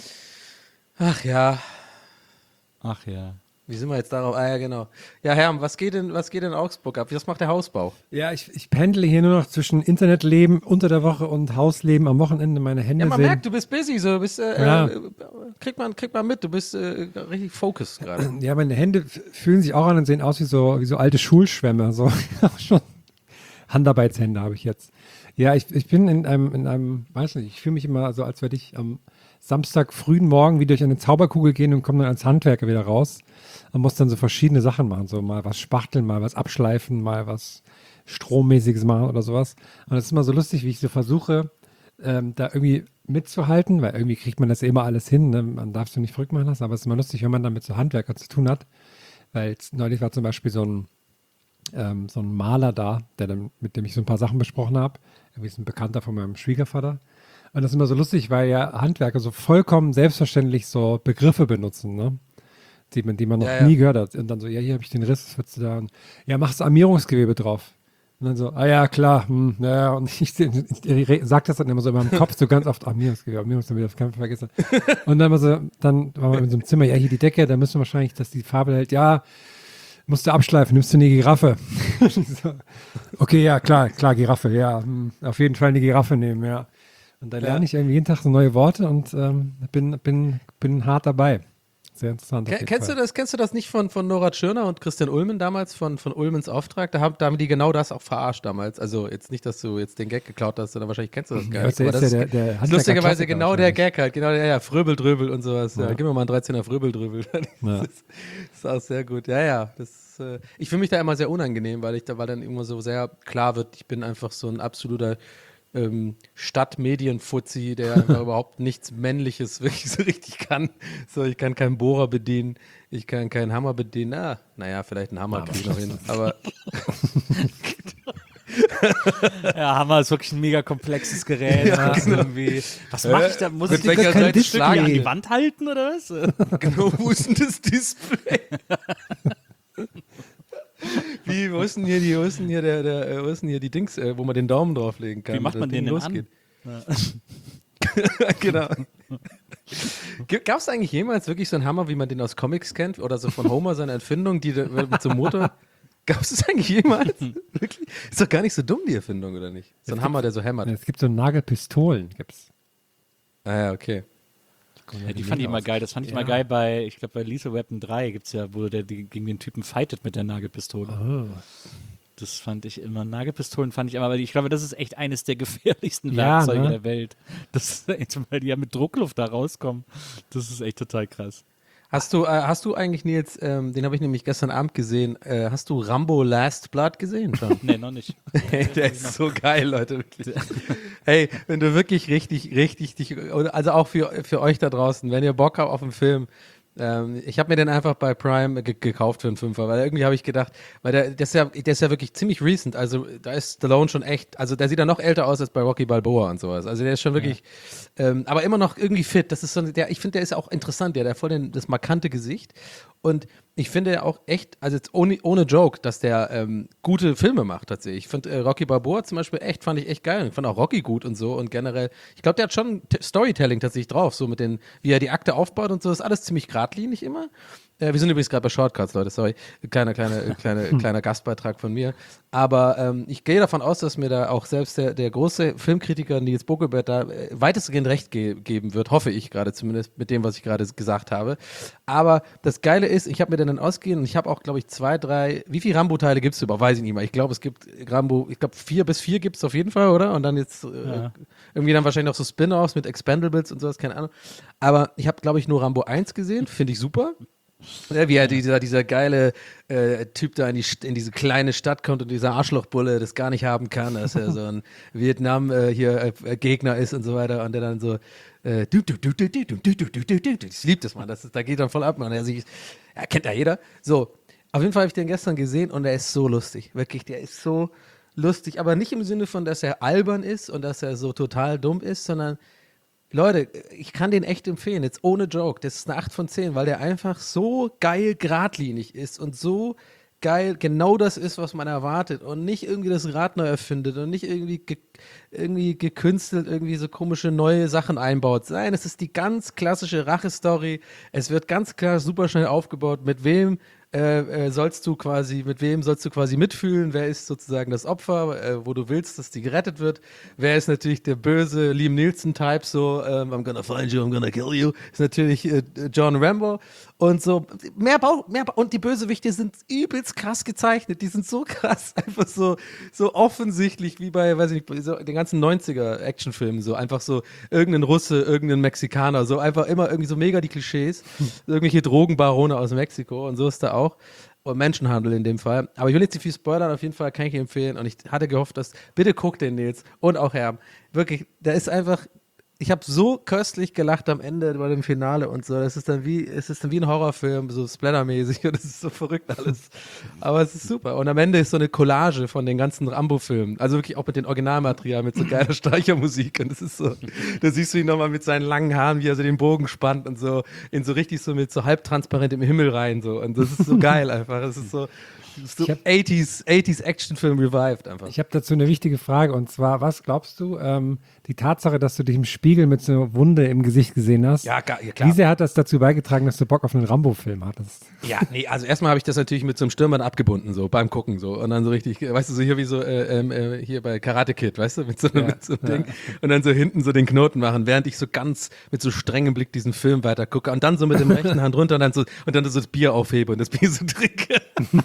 Ach ja. Ach ja. Wie sind wir jetzt darauf? Ah ja, genau. Ja, Herm, was geht in Augsburg ab? Was macht der Hausbau? Ja, ich pendle hier nur noch zwischen Internetleben unter der Woche und Hausleben am Wochenende. Meine Hände Ja, man sind... merkt, du bist busy, so bist, Ja. kriegt man mit, du bist richtig focused gerade. Ja, meine Hände fühlen sich auch an und sehen aus wie so alte Schulschwämme. So schon Handarbeitshände habe ich jetzt. Ja, ich bin in einem, weiß nicht, ich fühle mich immer so, als würde ich am Samstag frühen Morgen wie durch eine Zauberkugel gehen und komme dann als Handwerker wieder raus und muss dann so verschiedene Sachen machen, so mal was spachteln, mal was abschleifen, mal was Strommäßiges machen oder sowas. Und das ist immer so lustig, wie ich so versuche, da irgendwie mitzuhalten, weil irgendwie kriegt man das ja immer alles hin, ne? Man darf es nicht verrückt machen lassen, aber es ist immer lustig, wenn man dann mit so Handwerkern zu tun hat, weil neulich war zum Beispiel so ein Maler da, mit dem ich so ein paar Sachen besprochen habe. Irgendwie ist ein Bekannter von meinem Schwiegervater. Und das ist immer so lustig, weil ja Handwerker so vollkommen selbstverständlich so Begriffe benutzen, ne? Die man noch nie gehört hat. Und dann so, ja, hier habe ich den Riss, was würdest du da? Und, ja, machst Armierungsgewebe drauf. Und dann so, ja, klar, ja, und ich sag das dann immer so in meinem Kopf so ganz oft, Armierungsgewebe, das kann man vergessen. Und dann dann waren wir in so einem Zimmer, ja, hier die Decke, da müssen wir wahrscheinlich, dass die Farbe hält, ja, musst du abschleifen, nimmst du eine Giraffe. So, okay, ja, klar, Giraffe, ja, auf jeden Fall eine Giraffe nehmen, ja. Und dann lerne ich irgendwie jeden Tag so neue Worte und bin hart dabei. Sehr interessant. Kennst du das nicht von Nora Tschirner und Christian Ulmen damals, von Ulmens Auftrag? Da haben die genau das auch verarscht damals. Also jetzt nicht, dass du jetzt den Gag geklaut hast, sondern wahrscheinlich kennst du das gar nicht. Ja, Aber das ist lustigerweise genau der Gag. Gag halt. Genau, ja, Fröbeldröbel und sowas. Ja. Ja. Gib mir mal einen 13er Fröbeldröbel. Ja. Das ist auch sehr gut. Ja. Ich fühle mich da immer sehr unangenehm, weil dann immer so sehr klar wird, ich bin einfach so ein absoluter Stadtmedienfuzzi, der einfach überhaupt nichts Männliches wirklich so richtig kann. So, ich kann keinen Bohrer bedienen, ich kann keinen Hammer bedienen. Naja, vielleicht einen Hammer kriege ich noch hin, aber Ja, Hammer ist wirklich ein mega komplexes Gerät. Ja, was genau. irgendwie, was mache ich da? Muss Mit ich welcher das Seite Display schlagen an die? die Wand halten oder was? genau, wo ist denn das Display? Wo ist denn hier die Dings, wo man den Daumen drauflegen kann? Wie macht man das Ding den denn losgeht? Genau. Gab es eigentlich jemals wirklich so einen Hammer, wie man den aus Comics kennt? Oder so von Homer, seine Erfindung, die mit so einem Motor? Gab es das eigentlich jemals? Wirklich? Ist doch gar nicht so dumm, die Erfindung, oder nicht? So ein Hammer, der so hämmert. Es gibt so Nagelpistolen. Gibt's. Ah ja, okay. Ja, die fand ich immer geil. Das fand ich immer geil bei Lethal Weapon 3 gibt es ja, wo der gegen den Typen fightet mit der Nagelpistole. Oh. Das fand ich immer, Nagelpistolen fand ich immer, weil ich glaube, das ist echt eines der gefährlichsten Ja, Werkzeuge ne? der Welt. Das ist echt, weil die ja mit Druckluft da rauskommen. Das ist echt total krass. Hast du eigentlich, Nils, den habe ich nämlich gestern Abend gesehen, hast du Rambo Last Blood gesehen schon? Nee, noch nicht. Hey, der ist so geil, Leute, wirklich. Hey, wenn du wirklich richtig dich, also auch für euch da draußen, wenn ihr Bock habt auf einen Film, ich habe mir den einfach bei Prime gekauft für einen Fünfer, weil irgendwie habe ich gedacht, weil der ist ja wirklich ziemlich recent, also da ist Stallone schon echt, also der sieht ja noch älter aus als bei Rocky Balboa und sowas, also der ist schon wirklich, aber immer noch irgendwie fit, das ist so, ich finde, der ist auch interessant, der hat voll das markante Gesicht und ich finde auch echt, also jetzt ohne Joke, dass der gute Filme macht tatsächlich. Ich finde Rocky Balboa zum Beispiel fand ich echt geil. Ich fand auch Rocky gut und so und generell, ich glaube, der hat schon Storytelling tatsächlich drauf, so mit wie er die Akte aufbaut und so, ist alles ziemlich geradlinig immer. Wir sind übrigens gerade bei Shortcuts, Leute, sorry. Kleiner Gastbeitrag von mir. Aber ich gehe davon aus, dass mir da auch selbst der große Filmkritiker Nils Buckelberg da weitestgehend recht geben wird, hoffe ich gerade zumindest mit dem, was ich gerade gesagt habe. Aber das Geile ist, ich habe mir dann ausgehen und ich habe auch, glaube ich, 2, 3, wie viele Rambo-Teile gibt es überhaupt? Weiß ich nicht mehr. Ich glaube, es gibt 4 bis 4 gibt es auf jeden Fall, oder? Und dann jetzt irgendwie dann wahrscheinlich noch so Spin-Offs mit Expendables und sowas, keine Ahnung. Aber ich habe, glaube ich, nur Rambo 1 gesehen, finde ich super. Ja, wie halt dieser geile Typ da in diese kleine Stadt kommt und dieser Arschlochbulle das gar nicht haben kann, dass er so ein Vietnam-Gegner ist und so weiter und der dann so ich lieb das, Mann, da geht dann voll ab, man. Kennt ja jeder. So, auf jeden Fall habe ich den gestern gesehen und er ist so lustig, wirklich, der ist so lustig, aber nicht im Sinne von, dass er albern ist und dass er so total dumm ist, sondern Leute, ich kann den echt empfehlen, jetzt ohne Joke. Das ist eine 8 von 10, weil der einfach so geil geradlinig ist und so geil genau das ist, was man erwartet und nicht irgendwie das Rad neu erfindet und nicht irgendwie gekünstelt irgendwie so komische neue Sachen einbaut. Nein, es ist die ganz klassische Rache-Story. Es wird ganz klar super schnell aufgebaut, mit wem sollst du quasi mitfühlen, wer ist sozusagen das Opfer, wo du willst, dass die gerettet wird, wer ist natürlich der böse Liam Neeson-Type, so I'm gonna find you, I'm gonna kill you, ist natürlich John Rambo und so, und die Bösewichte sind übelst krass gezeichnet, die sind so krass, einfach so offensichtlich wie bei, weiß ich nicht, so den ganzen 90er-Actionfilmen, so einfach so irgendein Russe, irgendein Mexikaner, so einfach immer irgendwie so mega die Klischees, irgendwelche Drogenbarone aus Mexiko und so ist da auch. Und Menschenhandel in dem Fall. Aber ich will jetzt nicht viel spoilern, auf jeden Fall kann ich ihn empfehlen. Und ich hatte gehofft, bitte guckt den Nils und auch Herr. Wirklich, der ist einfach, ich habe so köstlich gelacht am Ende bei dem Finale und so. Es ist dann wie ein Horrorfilm, so splattermäßig und es ist so verrückt alles. Aber es ist super. Und am Ende ist so eine Collage von den ganzen Rambo-Filmen. Also wirklich auch mit dem Originalmaterial, mit so geiler Streichermusik. Und es ist so, da siehst du ihn nochmal mit seinen langen Haaren, wie er so den Bogen spannt und so, in so richtig so mit so halbtransparent im Himmel rein. So. Und das ist so geil einfach. Es ist so 80s Actionfilm revived einfach. Ich habe dazu eine wichtige Frage und zwar, was glaubst du, die Tatsache, dass du dich im Spiegel mit so einer Wunde im Gesicht gesehen hast, Ja, klar. wie sehr hat das dazu beigetragen, dass du Bock auf einen Rambo-Film hattest? Ja, nee, also erstmal habe ich das natürlich mit so einem Stirnband abgebunden, so beim Gucken so. Und dann so richtig, weißt du, so hier wie so hier bei Karate Kid, weißt du, mit so einem Ding. Und dann so hinten so den Knoten machen, während ich so ganz mit so strengem Blick diesen Film weiter gucke und dann so mit dem rechten Hand runter und dann so das Bier aufhebe und das Bier so trinke.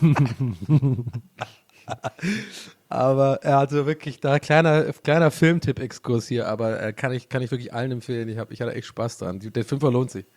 Aber also wirklich, da kleiner Filmtipp-Exkurs hier, aber kann ich wirklich allen empfehlen. Ich hatte echt Spaß dran. Der Fünfer lohnt sich.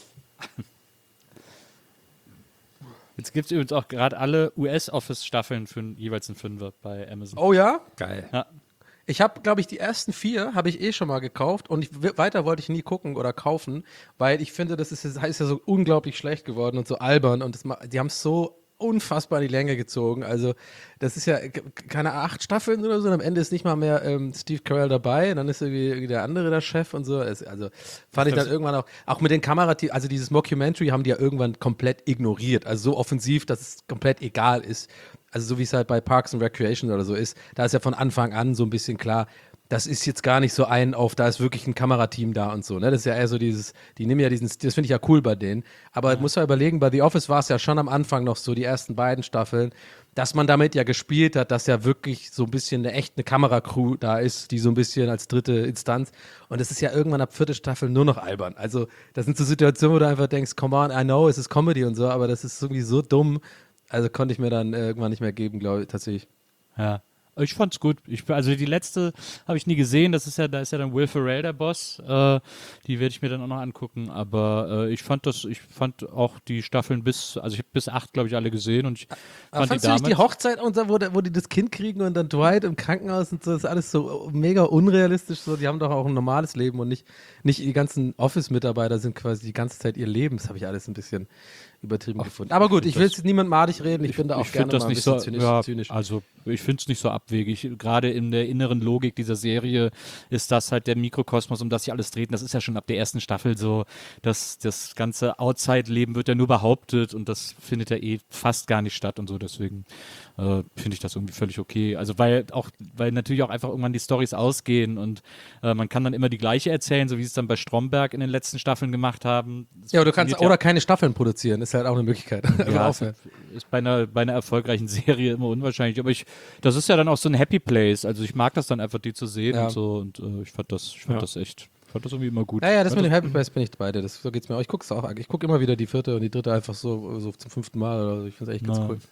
Jetzt gibt es übrigens auch gerade alle US-Office-Staffeln für jeweils einen Fünfer bei Amazon. Oh ja? Geil. Ja. Ich habe, glaube ich, die ersten 4 habe ich schon mal gekauft und weiter wollte ich nie gucken oder kaufen, weil ich finde, das ist ja so unglaublich schlecht geworden und so albern und die haben es so unfassbar in die Länge gezogen. Also das ist ja keine 8 Staffeln oder so und am Ende ist nicht mal mehr Steve Carell dabei und dann ist irgendwie der andere der Chef und so. Also fand ich dann irgendwann auch mit den Kamerateams, also dieses Mockumentary haben die ja irgendwann komplett ignoriert. Also so offensiv, dass es komplett egal ist. Also so wie es halt bei Parks and Recreation oder so ist, da ist ja von Anfang an so ein bisschen klar, das ist jetzt gar nicht so da ist wirklich ein Kamerateam da und so, ne? Das ist ja eher so die nehmen ja das finde ich ja cool bei denen. Aber muss man überlegen, bei The Office war es ja schon am Anfang noch so, die ersten beiden Staffeln, dass man damit ja gespielt hat, dass ja wirklich so ein bisschen eine Kameracrew da ist, die so ein bisschen als dritte Instanz. Und das ist ja irgendwann ab 4. Staffel nur noch albern. Also, das sind so Situationen, wo du einfach denkst, come on, I know, es ist Comedy und so, aber das ist irgendwie so dumm. Also konnte ich mir dann irgendwann nicht mehr geben, glaube ich, tatsächlich. Ja. Ich fand's gut. Also die letzte habe ich nie gesehen. Da ist ja dann Will Ferrell der Boss. Die werde ich mir dann auch noch angucken. Aber ich fand auch die Staffeln ich habe bis 8, glaube ich, alle gesehen und ich fand fandst du nicht die Hochzeit, und so, wo die das Kind kriegen und dann Dwight im Krankenhaus und so, das ist alles so mega unrealistisch. So, die haben doch auch ein normales Leben und nicht die ganzen Office-Mitarbeiter sind quasi die ganze Zeit ihr Leben. Das habe ich alles ein bisschen übertrieben gefunden. Aber gut, ich will jetzt niemand madig reden. Ich bin da auch gerne mal ein bisschen zynisch. Also ich finde es nicht so abwegig. Gerade in der inneren Logik dieser Serie ist das halt der Mikrokosmos, um das sich alles dreht. Und das ist ja schon ab der ersten Staffel so, dass das ganze Outside-Leben wird ja nur behauptet und das findet ja fast gar nicht statt und so. Deswegen finde ich das irgendwie völlig okay. Also weil natürlich auch einfach irgendwann die Storys ausgehen und man kann dann immer die gleiche erzählen, so wie sie es dann bei Stromberg in den letzten Staffeln gemacht haben. Ja, oder du kannst oder keine Staffeln produzieren, ist halt auch eine Möglichkeit. Ja, ist bei einer erfolgreichen Serie immer unwahrscheinlich. Aber das ist ja dann auch so ein Happy Place. Also ich mag das dann einfach, die zu sehen und so. Und ich fand das irgendwie immer gut. Ja, das mit dem Happy Place bin ich bei dir. So geht's mir auch. Ich gucke es auch. Ich gucke immer wieder die 4. und die 3. einfach so zum 5. Mal oder so. Ich finde es echt ganz cool.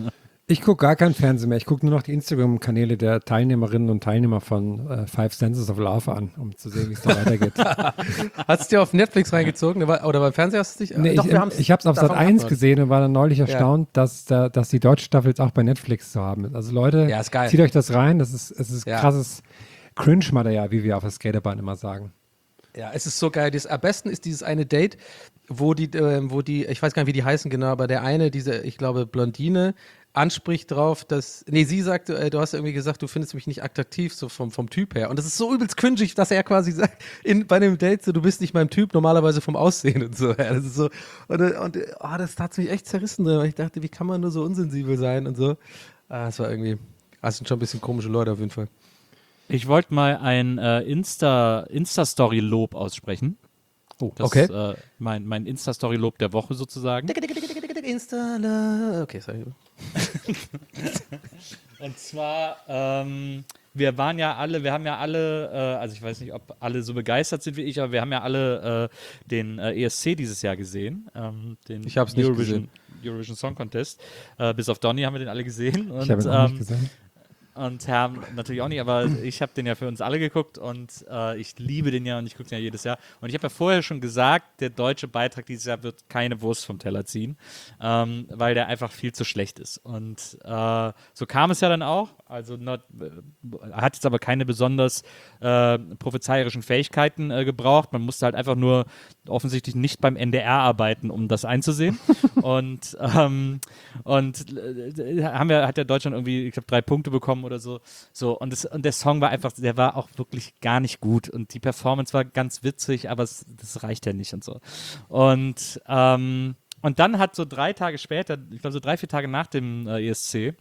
Ich gucke gar kein Fernsehen mehr. Ich gucke nur noch die Instagram-Kanäle der Teilnehmerinnen und Teilnehmer von Five Senses of Love an, um zu sehen, wie es da weitergeht. Hast du es dir auf Netflix reingezogen? Oder beim Fernseher hast du es nicht? Nee, Doch, ich habe es auf Sat 1 gesehen und war dann neulich erstaunt, dass die deutsche Staffel jetzt auch bei Netflix zu haben ist. Also Leute, ist geil. zieht euch das rein. Es ist krasses Cringe-Material, wie wir auf der Skaterbahn immer sagen. Ja, es ist so geil. Am besten ist dieses eine Date, wo die, ich weiß gar nicht, wie die heißen genau, aber der eine, ich glaube, Blondine, anspricht drauf, sie sagt, du hast irgendwie gesagt, du findest mich nicht attraktiv, so vom Typ her. Und das ist so übelst cringig, dass er quasi sagt, bei einem Date so, du bist nicht mein Typ, normalerweise vom Aussehen und so. Ja, das ist so, das hat mich echt zerrissen, weil ich dachte, wie kann man nur so unsensibel sein und so. Das war irgendwie, das sind schon ein bisschen komische Leute auf jeden Fall. Ich wollte mal ein Insta-Story-Lob aussprechen. Oh, das okay. ist mein Insta-Story-Lob der Woche sozusagen. Okay, sorry. Und zwar, wir haben ja alle, also ich weiß nicht, ob alle so begeistert sind wie ich, aber wir haben ja alle den ESC dieses Jahr gesehen. Ich habe es nicht gesehen. Eurovision Song Contest. Bis auf Donny haben wir den alle gesehen. Und, ich habe ihn auch nicht gesehen. und Herm natürlich auch nicht, aber ich habe den ja für uns alle geguckt und ich liebe den ja und ich gucke den ja jedes Jahr. Und ich habe ja vorher schon gesagt, der deutsche Beitrag dieses Jahr wird keine Wurst vom Teller ziehen, weil der einfach viel zu schlecht ist. Und so kam es ja dann auch. Also hat jetzt aber keine besonders prophezeierischen Fähigkeiten gebraucht. Man musste halt einfach nur offensichtlich nicht beim NDR arbeiten, um das einzusehen. und hat ja Deutschland irgendwie, ich glaube, 3 Punkte bekommen oder so. Und der Song war einfach, der war auch wirklich gar nicht gut. Und die Performance war ganz witzig, aber das reicht ja nicht und so. Und dann hat so 3 Tage später, ich glaube so 3, 4 Tage nach dem ESC,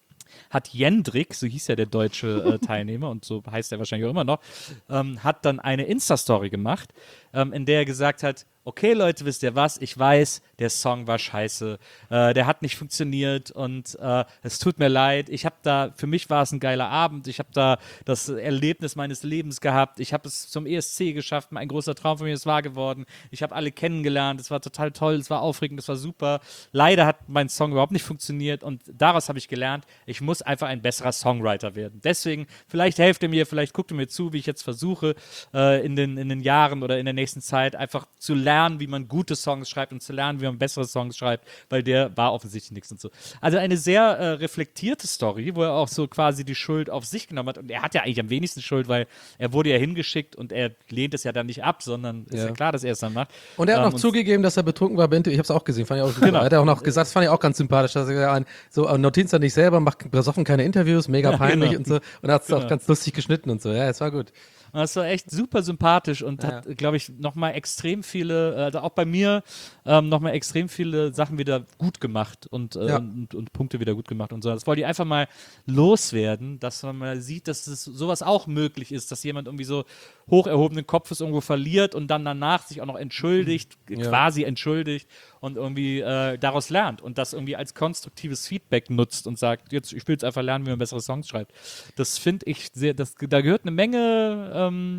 hat Jendrik, so hieß ja der deutsche Teilnehmer und so heißt er wahrscheinlich auch immer noch, hat dann eine Insta-Story gemacht, in der er gesagt hat, okay Leute, wisst ihr was, ich weiß, der Song war scheiße, der hat nicht funktioniert und es tut mir leid, für mich war es ein geiler Abend, ich habe da das Erlebnis meines Lebens gehabt, ich habe es zum ESC geschafft, ein großer Traum von mir ist wahr geworden, ich habe alle kennengelernt, es war total toll, es war aufregend, es war super, leider hat mein Song überhaupt nicht funktioniert und daraus habe ich gelernt, ich muss einfach ein besserer Songwriter werden. Deswegen, vielleicht helft ihr mir, vielleicht guckt ihr mir zu, wie ich jetzt versuche, in den Jahren oder in der nächsten Zeit einfach zu lernen, wie man gute Songs schreibt und zu lernen, wie man bessere Songs schreibt, weil der war offensichtlich nichts und so. Also eine sehr reflektierte Story, wo er auch so quasi die Schuld auf sich genommen hat und er hat ja eigentlich am wenigsten Schuld, weil er wurde ja hingeschickt und er lehnt es ja dann nicht ab, sondern ist ja klar, dass er es dann macht. Und er hat noch zugegeben, dass er betrunken war. Ich habe es auch gesehen, fand ich auch super. Genau. Er hat auch noch gesagt, das fand ich auch ganz sympathisch, dass er so notiert er nicht selber, macht besoffen keine Interviews, mega peinlich genau. und so. Und er hat es auch ganz lustig geschnitten und so. Ja, es war gut. Und das war echt super sympathisch und hat, glaube ich, nochmal extrem viele, also auch bei mir, nochmal extrem viele Sachen wieder gut gemacht und Punkte wieder gut gemacht und so. Das wollte ich einfach mal loswerden, dass man mal sieht, dass sowas auch möglich ist, dass jemand irgendwie so hoch erhobenen Kopfes irgendwo verliert und dann danach sich auch noch entschuldigt, quasi entschuldigt und irgendwie daraus lernt und das irgendwie als konstruktives Feedback nutzt und sagt, ich will jetzt einfach lernen, wie man bessere Songs schreibt. Das finde ich da gehört eine Menge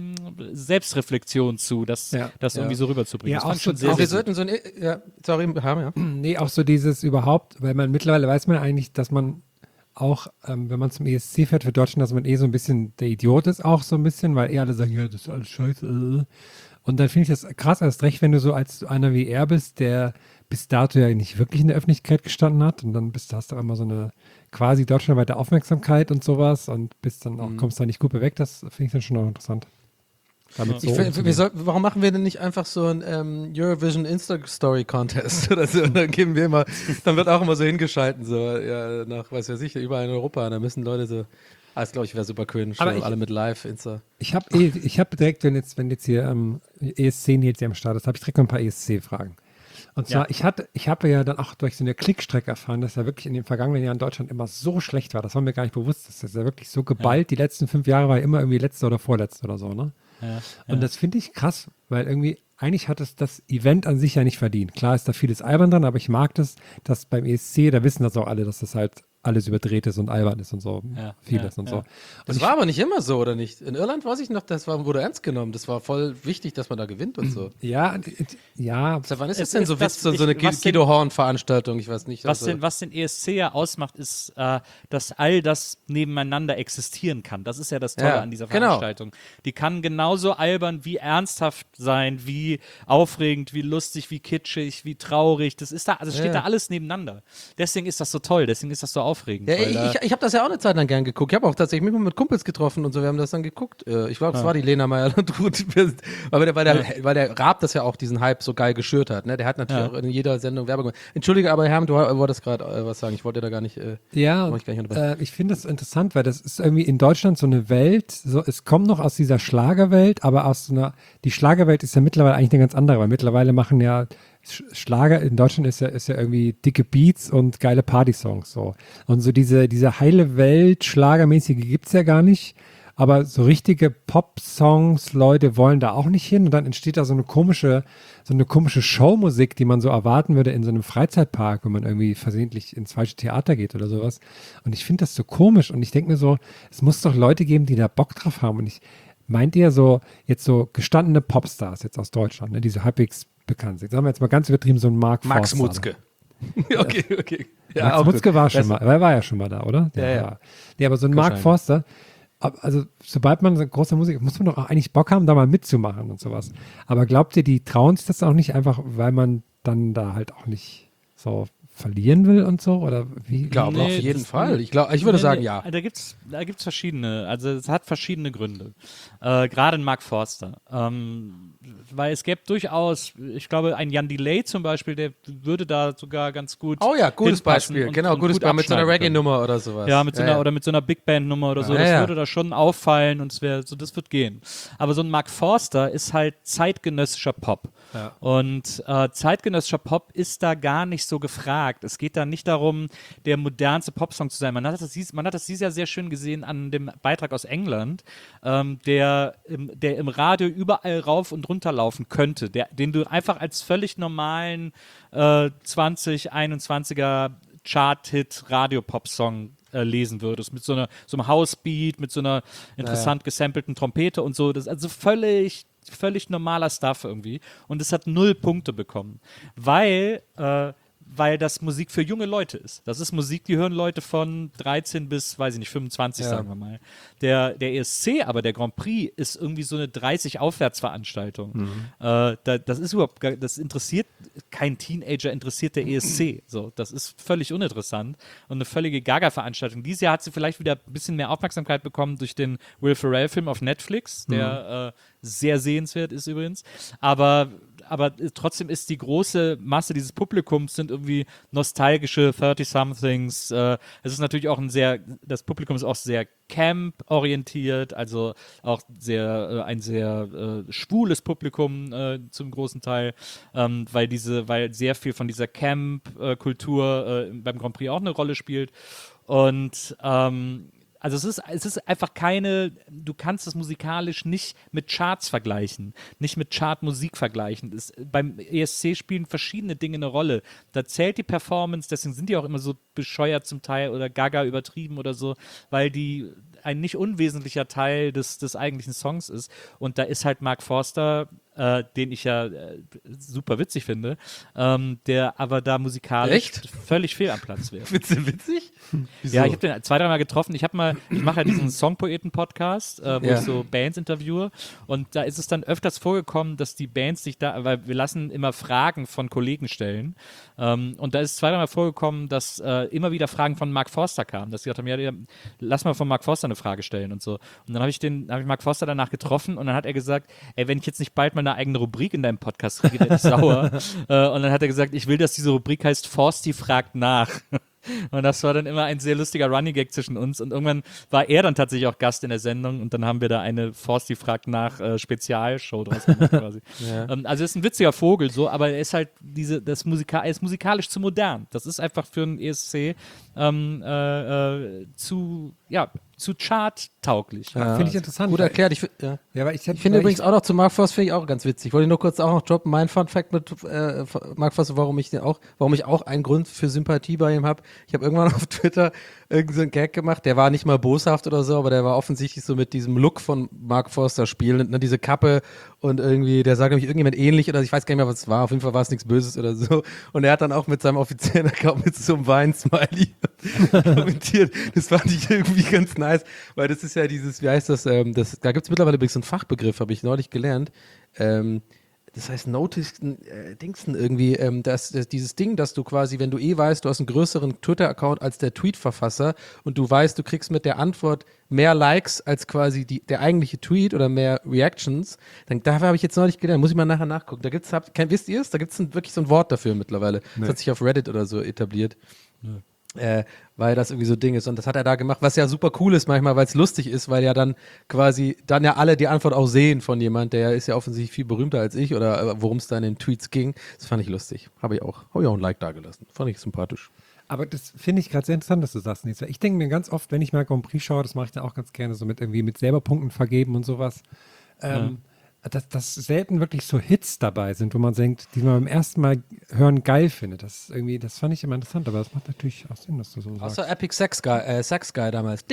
Selbstreflexion zu, das irgendwie so rüberzubringen. Ja, das auch fand ich schon so- sehr, Wir sehr sollten gut. so ein, sorry, ja. Nee, auch so dieses überhaupt, weil man mittlerweile weiß man eigentlich, dass man auch, wenn man zum ESC fährt für Deutschland, dass man so ein bisschen der Idiot ist, auch so ein bisschen, weil alle sagen, ja, das ist alles scheiße. Und dann finde ich das krass, erst recht, wenn du so als einer wie er bist, der bis dato ja nicht wirklich in der Öffentlichkeit gestanden hat und dann hast du immer so eine quasi deutschlandweite Aufmerksamkeit und sowas und bist dann auch, kommst da nicht gut bewegt, das finde ich dann schon auch interessant. Damit so Warum machen wir denn nicht einfach so ein Eurovision Insta-Story-Contest oder so? Und dann geben wir immer, dann wird auch immer so hingeschalten, so nach, weiß ich, überall in Europa. Und da müssen Leute so, das glaube ich wäre super cringe, Aber so, alle mit Live, Insta. Ich habe direkt, wenn jetzt hier ESC jetzt hier am Start ist, habe ich direkt noch ein paar ESC-Fragen. Und zwar, ich habe ja dann auch durch so eine Klickstrecke erfahren, dass er wirklich in den vergangenen Jahren in Deutschland immer so schlecht war. Das war mir gar nicht bewusst. Das ist ja wirklich so geballt. Die letzten 5 Jahre war er immer irgendwie letzter oder vorletzter oder so, ne? Und das finde ich krass, weil irgendwie, eigentlich hat es das Event an sich ja nicht verdient. Klar ist da vieles albern dran, aber ich mag das, dass beim ESC, da wissen das auch alle, dass das halt alles überdreht ist und albern ist und so. Vieles und so. Und Das war aber nicht immer so, oder nicht? In Irland weiß ich noch, wurde ernst genommen. Das war voll wichtig, dass man da gewinnt und so. ja. Seit wann ist das Es denn ist so das- so eine was denn- Guido Horn-Veranstaltung? Ich weiß nicht. Also, Was den ESC ja ausmacht, ist, dass all das nebeneinander existieren kann. Das ist ja das Tolle Ja, an dieser genau. Veranstaltung. Die kann genauso albern wie ernsthaft sein, wie aufregend, wie lustig, wie kitschig, wie traurig. Das ist da, also es steht da alles nebeneinander. Deswegen ist das so toll, deswegen ist das so aufregend. Ja, weil da- ich habe das ja auch eine Zeit lang gern geguckt. Ich habe auch tatsächlich mich mal mit Kumpels getroffen und so, wir haben das dann geguckt. Ich glaube, es war die Lena Meyer-Landrut. weil der Raab das ja auch diesen Hype so geil geschürt hat. Ne? Der hat natürlich auch in jeder Sendung Werbung gemacht. Entschuldige, aber Herm, du wolltest gerade was sagen. Ich wollte da gar nicht. Ja, wollte ich gar nicht unterbrechen. ich finde das interessant, weil das ist irgendwie in Deutschland so eine Welt, so, es kommt noch aus dieser Schlagerwelt, aber die Schlagerwelt ist ja mittlerweile eigentlich eine ganz andere, weil mittlerweile machen ja Schlager in Deutschland ist ja irgendwie dicke Beats und geile Partysongs so. Und so diese heile Welt, Schlagermäßige gibt's ja gar nicht. Aber so richtige Pop-Songs, Leute wollen da auch nicht hin und dann entsteht da so eine komische Showmusik, die man so erwarten würde in so einem Freizeitpark, wenn man irgendwie versehentlich ins falsche Theater geht oder sowas. Und ich finde das so komisch und ich denke mir so, es muss doch Leute geben, die da Bock drauf haben. Und meint ihr so, jetzt so gestandene Popstars jetzt aus Deutschland, ne, die so halbwegs bekannt sind. Sagen wir jetzt mal ganz übertrieben so ein Mark Max Forster. Mutzke. Okay. Max Mutzke war schon mal, er war ja schon mal da, oder? Ja. War. Nee, aber so ein Mark Wahrscheinlich. Forster, also sobald man so ein großer Musiker, muss man doch auch eigentlich Bock haben, da mal mitzumachen und sowas. Aber glaubt ihr, die trauen sich das auch nicht einfach, weil man dann da halt auch nicht so verlieren will und so? Oder wie? Ich glaube Nee, auf jeden das- Fall. Ich würde sagen, ja. Da gibt's verschiedene, also es hat verschiedene Gründe. Gerade in Mark Forster. Weil es gäbe durchaus, ich glaube, ein Jan Delay zum Beispiel, der würde da sogar ganz gut Oh ja, gutes hinpassen Beispiel. und- Genau, und gutes gut Beispiel mit so einer abschneiden können. Reggae-Nummer oder sowas. Ja, mit so einer, oder mit so einer Big Band-Nummer oder so, Ja, das ja. würde da schon auffallen und es wäre so, das wird gehen. Aber so ein Mark Forster ist halt zeitgenössischer Pop. Und zeitgenössischer Pop ist da gar nicht so gefragt. Es geht da nicht darum, der modernste Popsong zu sein. Man hat das dieses Jahr sehr schön gesehen an dem Beitrag aus England, der im Radio überall rauf und runter laufen könnte, den du einfach als völlig normalen 2021er Chart-Hit Radio-Pop-Song lesen würdest, mit so einem House-Beat, mit so einer interessant gesampelten Trompete und so. Das ist also völlig normaler Stuff irgendwie. Und es hat 0 Punkte bekommen, weil das Musik für junge Leute ist. Das ist Musik, die hören Leute von 13 bis, weiß ich nicht, 25, sagen wir mal. Der ESC, aber der Grand Prix, ist irgendwie so eine 30-Aufwärts-Veranstaltung. Das interessiert, kein Teenager interessiert der ESC. So, das ist völlig uninteressant und eine völlige Gaga-Veranstaltung. Dieses Jahr hat sie vielleicht wieder ein bisschen mehr Aufmerksamkeit bekommen durch den Will Ferrell-Film auf Netflix, der sehr sehenswert ist übrigens. Aber trotzdem ist die große Masse dieses Publikums sind irgendwie nostalgische 30-somethings. Es ist natürlich auch das Publikum ist auch sehr Camp-orientiert, also auch ein sehr schwules Publikum zum großen Teil, weil sehr viel von dieser Camp-Kultur beim Grand Prix auch eine Rolle spielt. Und also es ist einfach du kannst es musikalisch nicht mit Charts vergleichen, nicht mit Chartmusik vergleichen. Beim ESC spielen verschiedene Dinge eine Rolle. Da zählt die Performance, deswegen sind die auch immer so bescheuert zum Teil oder gaga übertrieben oder so, weil die ein nicht unwesentlicher Teil des eigentlichen Songs ist. Und da ist halt Mark Forster, den ich ja super witzig finde, der aber da musikalisch Echt? völlig fehl am Platz wäre. Witzig? Wieso? Ja, ich habe den 2-3 Mal getroffen. Ich mache ja diesen Songpoeten-Podcast, wo Ja. ich so Bands interviewe. Und da ist es dann öfters vorgekommen, dass die Bands sich weil wir lassen immer Fragen von Kollegen stellen. Und da ist es 2-3 Mal vorgekommen, dass immer wieder Fragen von Mark Forster kamen. Dass sie gesagt haben, ja, lass mal von Mark Forster eine Frage stellen und so. Und dann habe ich Mark Forster danach getroffen und dann hat er gesagt, ey, wenn ich jetzt nicht bald mal eine eigene Rubrik in deinem Podcast kriege, werde ich sauer. Und dann hat er gesagt, ich will, dass diese Rubrik heißt Forsti fragt nach. Und das war dann immer ein sehr lustiger Running Gag zwischen uns. Und irgendwann war er dann tatsächlich auch Gast in der Sendung und dann haben wir da eine Forsti fragt nach Spezialshow draus gemacht quasi. Also er ist ein witziger Vogel, so, aber er ist halt er ist musikalisch zu modern. Das ist einfach für einen ESC zu charttauglich. Ja, finde ich interessant. Gut erklärt. Ich weil finde übrigens auch noch zu Mark Forster, finde ich auch ganz witzig. Ich wollte nur kurz auch noch droppen, mein Fun Fact mit Mark Forster, warum ich auch einen Grund für Sympathie bei ihm habe. Ich habe irgendwann auf Twitter irgendeinen so einen Gag gemacht, der war nicht mal boshaft oder so, aber der war offensichtlich so mit diesem Look von Mark Forster spielend, ne, diese Kappe und irgendwie, der sah, glaube ich, irgendjemand ähnlich oder ich weiß gar nicht mehr, was es war. Auf jeden Fall war es nichts Böses oder so. Und er hat dann auch mit seinem offiziellen Account mit so einem Wein-Smiley kommentiert. Das fand ich irgendwie ganz nice, weil das ist ja dieses, wie heißt das, da gibt es mittlerweile übrigens so einen Fachbegriff, habe ich neulich gelernt. Das heißt Dingsen irgendwie, dieses Ding, dass du quasi, wenn du weißt, du hast einen größeren Twitter-Account als der Tweet-Verfasser und du weißt, du kriegst mit der Antwort mehr Likes als quasi der eigentliche Tweet oder mehr Reactions, dann dafür habe ich jetzt neulich gelernt, muss ich mal nachher nachgucken. Da gibt's, wisst ihr es? Da gibt es wirklich so ein Wort dafür mittlerweile. Das hat sich auf Reddit oder so etabliert. Weil das irgendwie so ein Ding ist. Und das hat er da gemacht, was ja super cool ist manchmal, weil es lustig ist, weil ja dann quasi, ja alle die Antwort auch sehen von jemand, der ist ja offensichtlich viel berühmter als ich oder worum es da in den Tweets ging. Das fand ich lustig. Habe ich auch ein Like da gelassen. Fand ich sympathisch. Aber das finde ich gerade sehr interessant, dass du sagst, Nils. Ich denke mir ganz oft, wenn ich mal Grand Prix schaue, das mache ich dann auch ganz gerne, so mit selber Punkten vergeben und sowas, dass selten wirklich so Hits dabei sind, wo man denkt, die man beim ersten Mal hören geil findet. Das fand ich immer interessant, aber das macht natürlich auch Sinn, dass du so sagst. Außer Epic Sex Guy damals.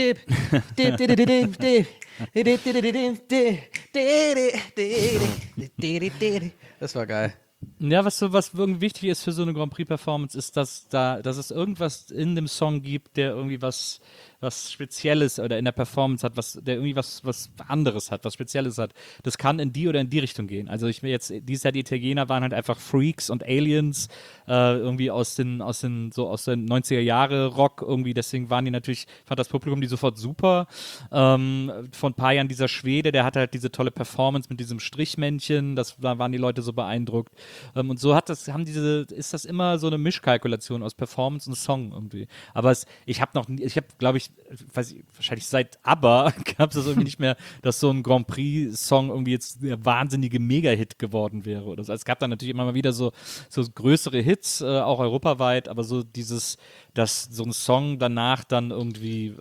Das war geil. Ja, was irgendwie wichtig ist für so eine Grand Prix-Performance, ist, dass es irgendwas in dem Song gibt, der irgendwie was Spezielles oder in der Performance hat, der irgendwie was anderes hat, was Spezielles hat. Das kann in die oder in die Richtung gehen. Also dieses Jahr die Italiener waren halt einfach Freaks und Aliens, irgendwie aus den 90er Jahre Rock irgendwie, deswegen waren die natürlich, fand das Publikum die sofort super. Vor ein paar Jahren dieser Schwede, der hatte halt diese tolle Performance mit diesem Strichmännchen, da waren die Leute so beeindruckt. Und so ist das immer so eine Mischkalkulation aus Performance und Song irgendwie. Aber glaube ich, wahrscheinlich seit ABBA gab es das irgendwie nicht mehr, dass so ein Grand Prix-Song irgendwie jetzt der wahnsinnige Mega-Hit geworden wäre oder so. Also es gab dann natürlich immer mal wieder so größere Hits, auch europaweit, aber so dass so ein Song danach dann irgendwie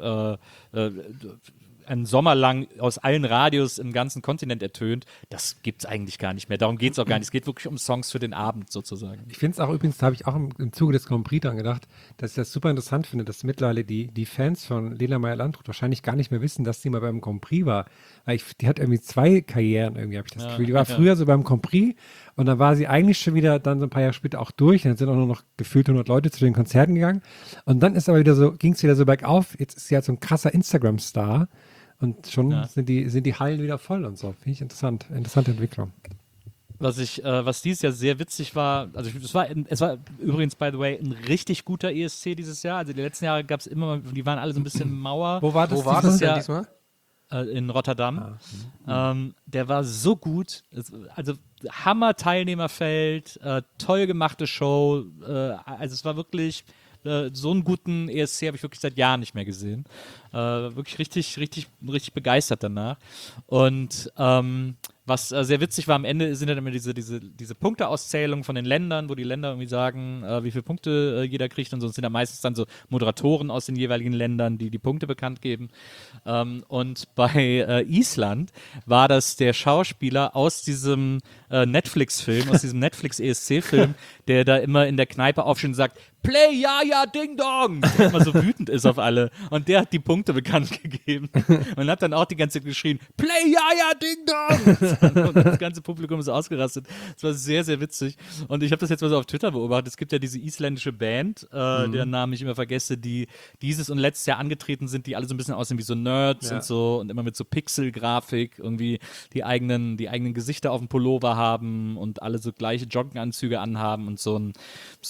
einen Sommer lang aus allen Radios im ganzen Kontinent ertönt, das gibt es eigentlich gar nicht mehr. Darum geht es auch gar nicht. Es geht wirklich um Songs für den Abend sozusagen. Ich finde es auch übrigens, da habe ich auch im Zuge des Grand Prix dran gedacht, dass ich das super interessant finde, dass mittlerweile die Fans von Lena Meyer-Landrut wahrscheinlich gar nicht mehr wissen, dass sie mal beim Grand Prix war. Weil die hat irgendwie 2 Karrieren, irgendwie habe ich das Gefühl. Die war früher so beim Grand Prix und dann war sie eigentlich schon wieder dann so ein paar Jahre später auch durch. Dann sind auch nur noch gefühlt 100 Leute zu den Konzerten gegangen. Und dann ging es wieder so bergauf. Jetzt ist sie halt so ein krasser Instagram-Star. Und schon sind die Hallen wieder voll und so. Finde ich interessant. Interessante Entwicklung. Was dieses Jahr sehr witzig war, also es war übrigens, by the way, ein richtig guter ESC dieses Jahr. Also die letzten Jahre gab es immer, die waren alle so ein bisschen Mauer. Wo war das denn diesmal? In Rotterdam. Der war so gut. Also Hammer-Teilnehmerfeld, toll gemachte Show. Also es war wirklich so einen guten ESC habe ich wirklich seit Jahren nicht mehr gesehen. Wirklich richtig begeistert danach. Und was sehr witzig war, am Ende sind dann immer diese Punkteauszählung von den Ländern, wo die Länder irgendwie sagen, wie viele Punkte jeder kriegt und so. Es sind da meistens dann so Moderatoren aus den jeweiligen Ländern, die Punkte bekannt geben. Und bei Island war das der Schauspieler aus diesem Netflix-Film, aus diesem Netflix-ESC-Film, der da immer in der Kneipe aufsteht und sagt, Play Ja Ding Dong! Der immer so wütend ist auf alle. Und der hat die Punkte bekannt gegeben. Und hat dann auch die ganze Zeit geschrien, Play Ja Ding Dong! Und das ganze Publikum ist ausgerastet. Das war sehr, sehr witzig. Und ich habe das jetzt mal so auf Twitter beobachtet. Es gibt ja diese isländische Band, deren Namen ich immer vergesse, die dieses und letztes Jahr angetreten sind, die alle so ein bisschen aussehen wie so Nerds und so und immer mit so Pixel-Grafik irgendwie die eigenen Gesichter auf dem Pullover haben und alle so gleiche Jogginganzüge anhaben und so ein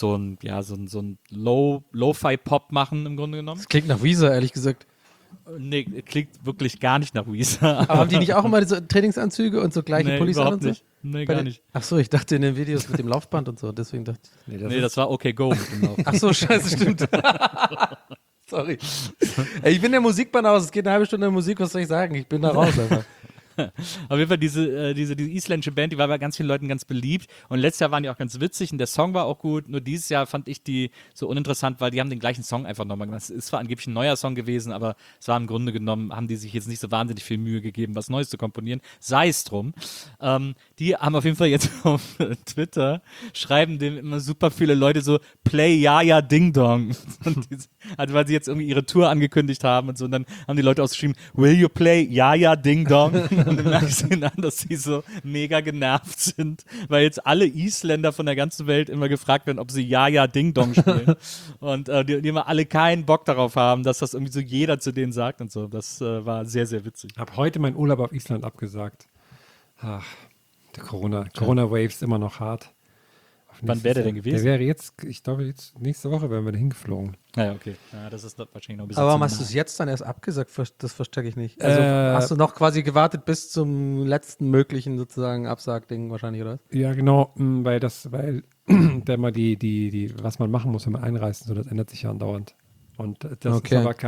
Lo-Fi-Pop machen im Grunde genommen. Das klingt nach Weezer, ehrlich gesagt. Nee, klingt wirklich gar nicht nach Weezer. Aber haben die nicht auch immer so Trainingsanzüge und so gleiche Pullis an und so? Nicht. Nee, gar nicht. Ach so, ich dachte in den Videos mit dem Laufband und so, deswegen dachte ich. Nee, das war Okay Go mit dem Laufband. Ach so, scheiße, stimmt. Sorry. Ey, ich bin der Musikbanause, es geht eine halbe Stunde Musik, was soll ich sagen? Ich bin da raus einfach. Auf jeden Fall diese isländische Band, die war bei ganz vielen Leuten ganz beliebt und letztes Jahr waren die auch ganz witzig und der Song war auch gut, nur dieses Jahr fand ich die so uninteressant, weil die haben den gleichen Song einfach nochmal gemacht. Es ist zwar angeblich ein neuer Song gewesen, aber es war im Grunde genommen, haben die sich jetzt nicht so wahnsinnig viel Mühe gegeben, was Neues zu komponieren. Sei es drum. Die haben auf jeden Fall jetzt auf Twitter, schreiben dem immer super viele Leute so, Play Ja Ding Dong. Also weil sie jetzt irgendwie ihre Tour angekündigt haben und so und dann haben die Leute ausgeschrieben, Will you play Ja Ding Dong? Und dann merke ich ihnen an, dass sie so mega genervt sind, weil jetzt alle Isländer von der ganzen Welt immer gefragt werden, ob sie Ja Ding Dong spielen. Und die immer alle keinen Bock darauf haben, dass das irgendwie so jeder zu denen sagt und so. Das war sehr, sehr witzig. Ich habe heute meinen Urlaub auf Island abgesagt. Ach, der Corona-Wave ist immer noch hart. Wann wäre der denn gewesen? Der wäre jetzt, ich glaube, jetzt nächste Woche wären wir da hingeflogen. Ja, okay. Ja, das ist wahrscheinlich noch ein bisschen. Aber warum hast du es jetzt dann erst abgesagt? Das verstehe ich nicht. Also hast du noch quasi gewartet bis zum letzten möglichen sozusagen Absagding wahrscheinlich, oder? Ja, genau, weil der mal was man machen muss, wenn man einreist, so, das ändert sich ja andauernd. Und das ist aber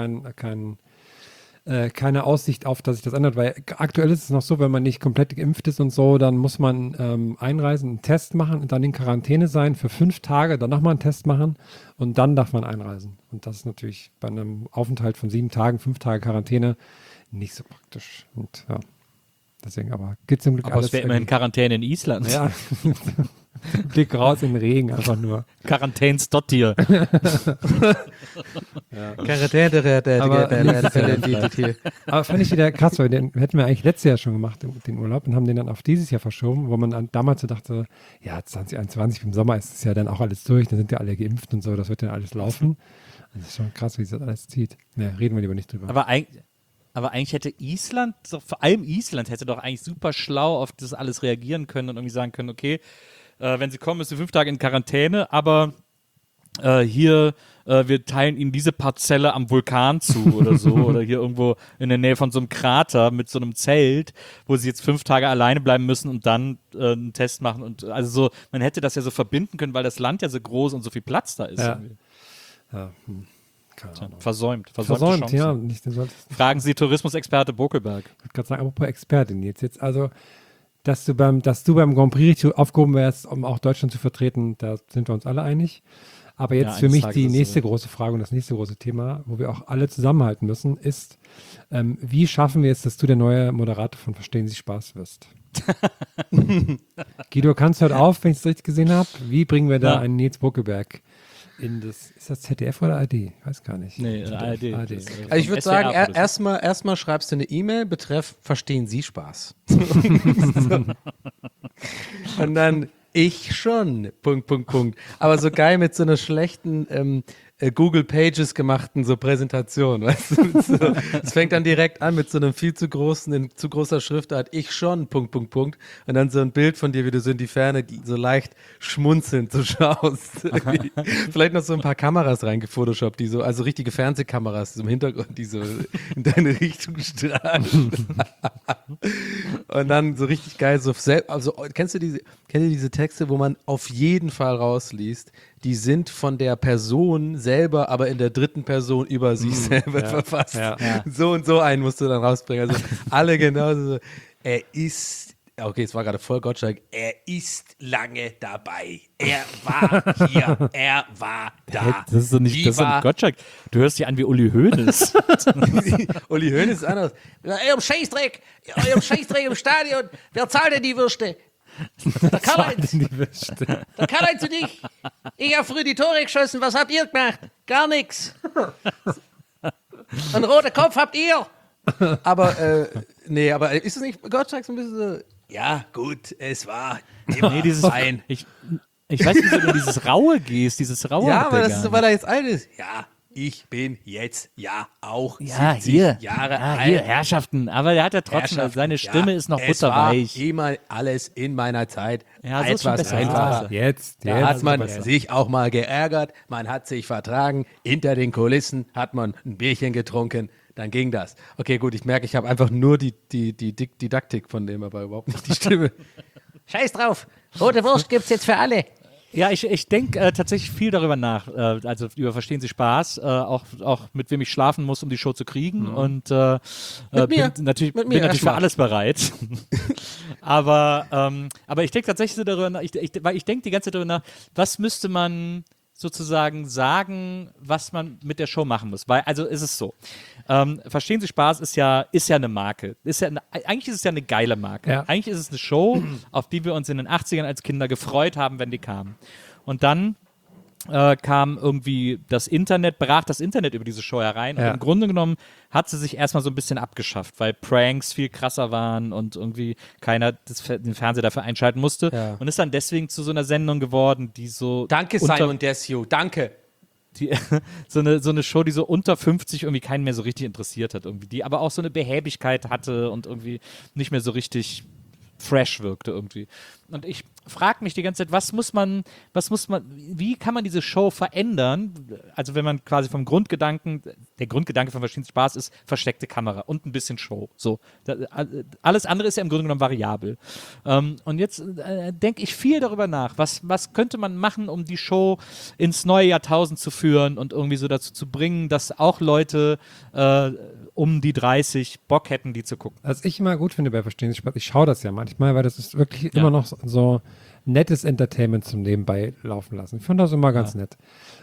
keine Aussicht auf, dass sich das ändert, weil aktuell ist es noch so, wenn man nicht komplett geimpft ist und so, dann muss man einreisen, einen Test machen und dann in Quarantäne sein für 5 Tage, dann nochmal einen Test machen und dann darf man einreisen. Und das ist natürlich bei einem Aufenthalt von 7 Tagen, 5 Tage Quarantäne nicht so praktisch. Und ja, Deswegen aber geht zum Glück Aber alles. es wäre immerhin Quarantäne in Island. ja. Blick raus in den Regen einfach nur. Quarantäns dort hier. Aber fand ich wieder krass, weil den hätten wir eigentlich letztes Jahr schon gemacht, den Urlaub, und haben den dann auf dieses Jahr verschoben, wo man dann damals so dachte, ja, 2021 im Sommer ist es ja dann auch alles durch, dann sind ja alle geimpft und so, das wird dann alles laufen. Das ist schon krass, wie sich das alles zieht. Ne, reden wir lieber nicht drüber. Aber eigentlich hätte Island, vor allem Island, hätte doch eigentlich super schlau auf das alles reagieren können und irgendwie sagen können, okay, wenn sie kommen, müssen sie 5 Tage in Quarantäne, aber hier, wir teilen ihnen diese Parzelle am Vulkan zu oder so, oder hier irgendwo in der Nähe von so einem Krater mit so einem Zelt, wo sie jetzt 5 Tage alleine bleiben müssen und dann einen Test machen. Und also so, man hätte das ja so verbinden können, weil das Land ja so groß und so viel Platz da ist. Ja. Ja, keine Ahnung. Versäumte Chance. Ja, nicht, du solltest, Fragen Sie Tourismusexperte Bokelberg. ich wollte gerade sagen, apropos Expertin jetzt also, dass du beim Grand Prix aufgehoben wärst, um auch Deutschland zu vertreten, da sind wir uns alle einig. Aber jetzt Ja, für eines mich Tages die ist es nächste so. große Frage und das nächste große Thema, wo wir auch alle zusammenhalten müssen, ist, wie schaffen wir jetzt, dass du der neue Moderator von Verstehen Sie Spaß wirst? Guido, kannst du heute auf, wenn ich es richtig gesehen habe? Wie bringen wir da Ja. einen Nils Buckelberg in das, ist das ZDF oder ARD? Ich weiß gar nicht. Nee, ZDF, ARD. ARD. Das- Also ich würde sagen, SWR oder so. erstmal schreibst du eine E-Mail, betreff Verstehen Sie Spaß. Und dann ich schon, Punkt. Aber so geil mit so einer schlechten Google Pages gemachten so Präsentation, weißt du? So, es fängt dann direkt an mit so einem viel zu großen, in zu großer Schriftart, ich schon, Punkt. Und dann so ein Bild von dir, wie du so in die Ferne so leicht schmunzelnd so schaust. Vielleicht noch so ein paar Kameras reingefotoshoppt, die so, also richtige Fernsehkameras so im Hintergrund, die so in deine Richtung strahlen. Und dann so richtig geil, so also kennt ihr diese Texte, wo man auf jeden Fall rausliest, die sind von der Person selber, aber in der dritten Person über sich selber verfasst. Ja. So und so einen musst du dann rausbringen. Also alle genauso so. Er ist, okay, es war gerade voll Gottschalk, er ist lange dabei. Er war hier, er war da. Das ist doch nicht, das ist doch nicht Gottschalk. Du hörst dich an wie Uli Hoeneß. Uli Hoeneß ist anders. Ihr Scheißdreck im Stadion. Wer zahlt denn die Würste? Der Karl-Heinz zu dich. Ich habe früh die Tore geschossen. Was habt ihr gemacht? Gar nichts. Einen roten Kopf habt ihr. Aber, nee, aber ist es nicht Gottschalk so ein bisschen so, ja, gut, es war immer Nee, dieses ein. Ich weiß nicht, wie du in dieses Raue gehst, dieses Raue. Ja, hat aber der das ist gar so, weil er jetzt alt ist. Ja, ich bin jetzt auch 70 Jahre alt. Herrschaften. Aber der hat ja trotzdem, Herrschaft, seine Stimme ist noch es war butterweich. immer alles in meiner Zeit Ja, so ist schon etwas besser. einfacher. Jetzt. Da hat ist man aber- sich auch mal geärgert, man hat sich vertragen, hinter den Kulissen hat man ein Bierchen getrunken, dann ging das. Okay, gut, ich merke, ich habe einfach nur die Didaktik von dem, aber überhaupt nicht die Stimme. Scheiß drauf. Rote Wurst gibt's jetzt für alle. Ja, ich denke tatsächlich viel darüber nach. Also über Verstehen Sie Spaß, auch mit wem ich schlafen muss, um die Show zu kriegen. Und mir. bin natürlich Mit mir für erstmal. alles bereit. aber ich denke tatsächlich so darüber nach, weil ich denke die ganze Zeit darüber nach, was müsste man sozusagen sagen, was man mit der Show machen muss. Weil, also ist es so. Verstehen Sie Spaß ist ja eine Marke. Eigentlich ist es ja eine geile Marke. Ja. Eigentlich ist es eine Show, auf die wir uns in den 80ern als Kinder gefreut haben, wenn die kamen. Und dann kam irgendwie brach das Internet über diese Show herein. Und Ja. im Grunde genommen hat sie sich erstmal so ein bisschen abgeschafft, weil Pranks viel krasser waren und irgendwie keiner den Fernseher dafür einschalten musste. Ja. Und ist dann deswegen zu so einer Sendung geworden, die so Danke, Simon Desio, danke. so eine Show, die so unter 50 irgendwie keinen mehr so richtig interessiert hat, irgendwie, die aber auch so eine Behäbigkeit hatte und irgendwie nicht mehr so richtig fresh wirkte irgendwie. Und ich frage mich die ganze Zeit, wie kann man diese Show verändern? Also wenn man quasi der Grundgedanke von Verstehen Sie Spaß ist versteckte Kamera und ein bisschen Show. So. Alles andere ist ja im Grunde genommen variabel. Und jetzt denke ich viel darüber nach, was könnte man machen, um die Show ins neue Jahrtausend zu führen und irgendwie so dazu zu bringen, dass auch Leute um die 30 Bock hätten, die zu gucken. Was ich immer gut finde bei Verstehen Sie Spaß, ich schaue das ja manchmal, weil das ist wirklich immer noch so nettes Entertainment zum Nebenbei laufen lassen. Ich finde das immer ganz nett.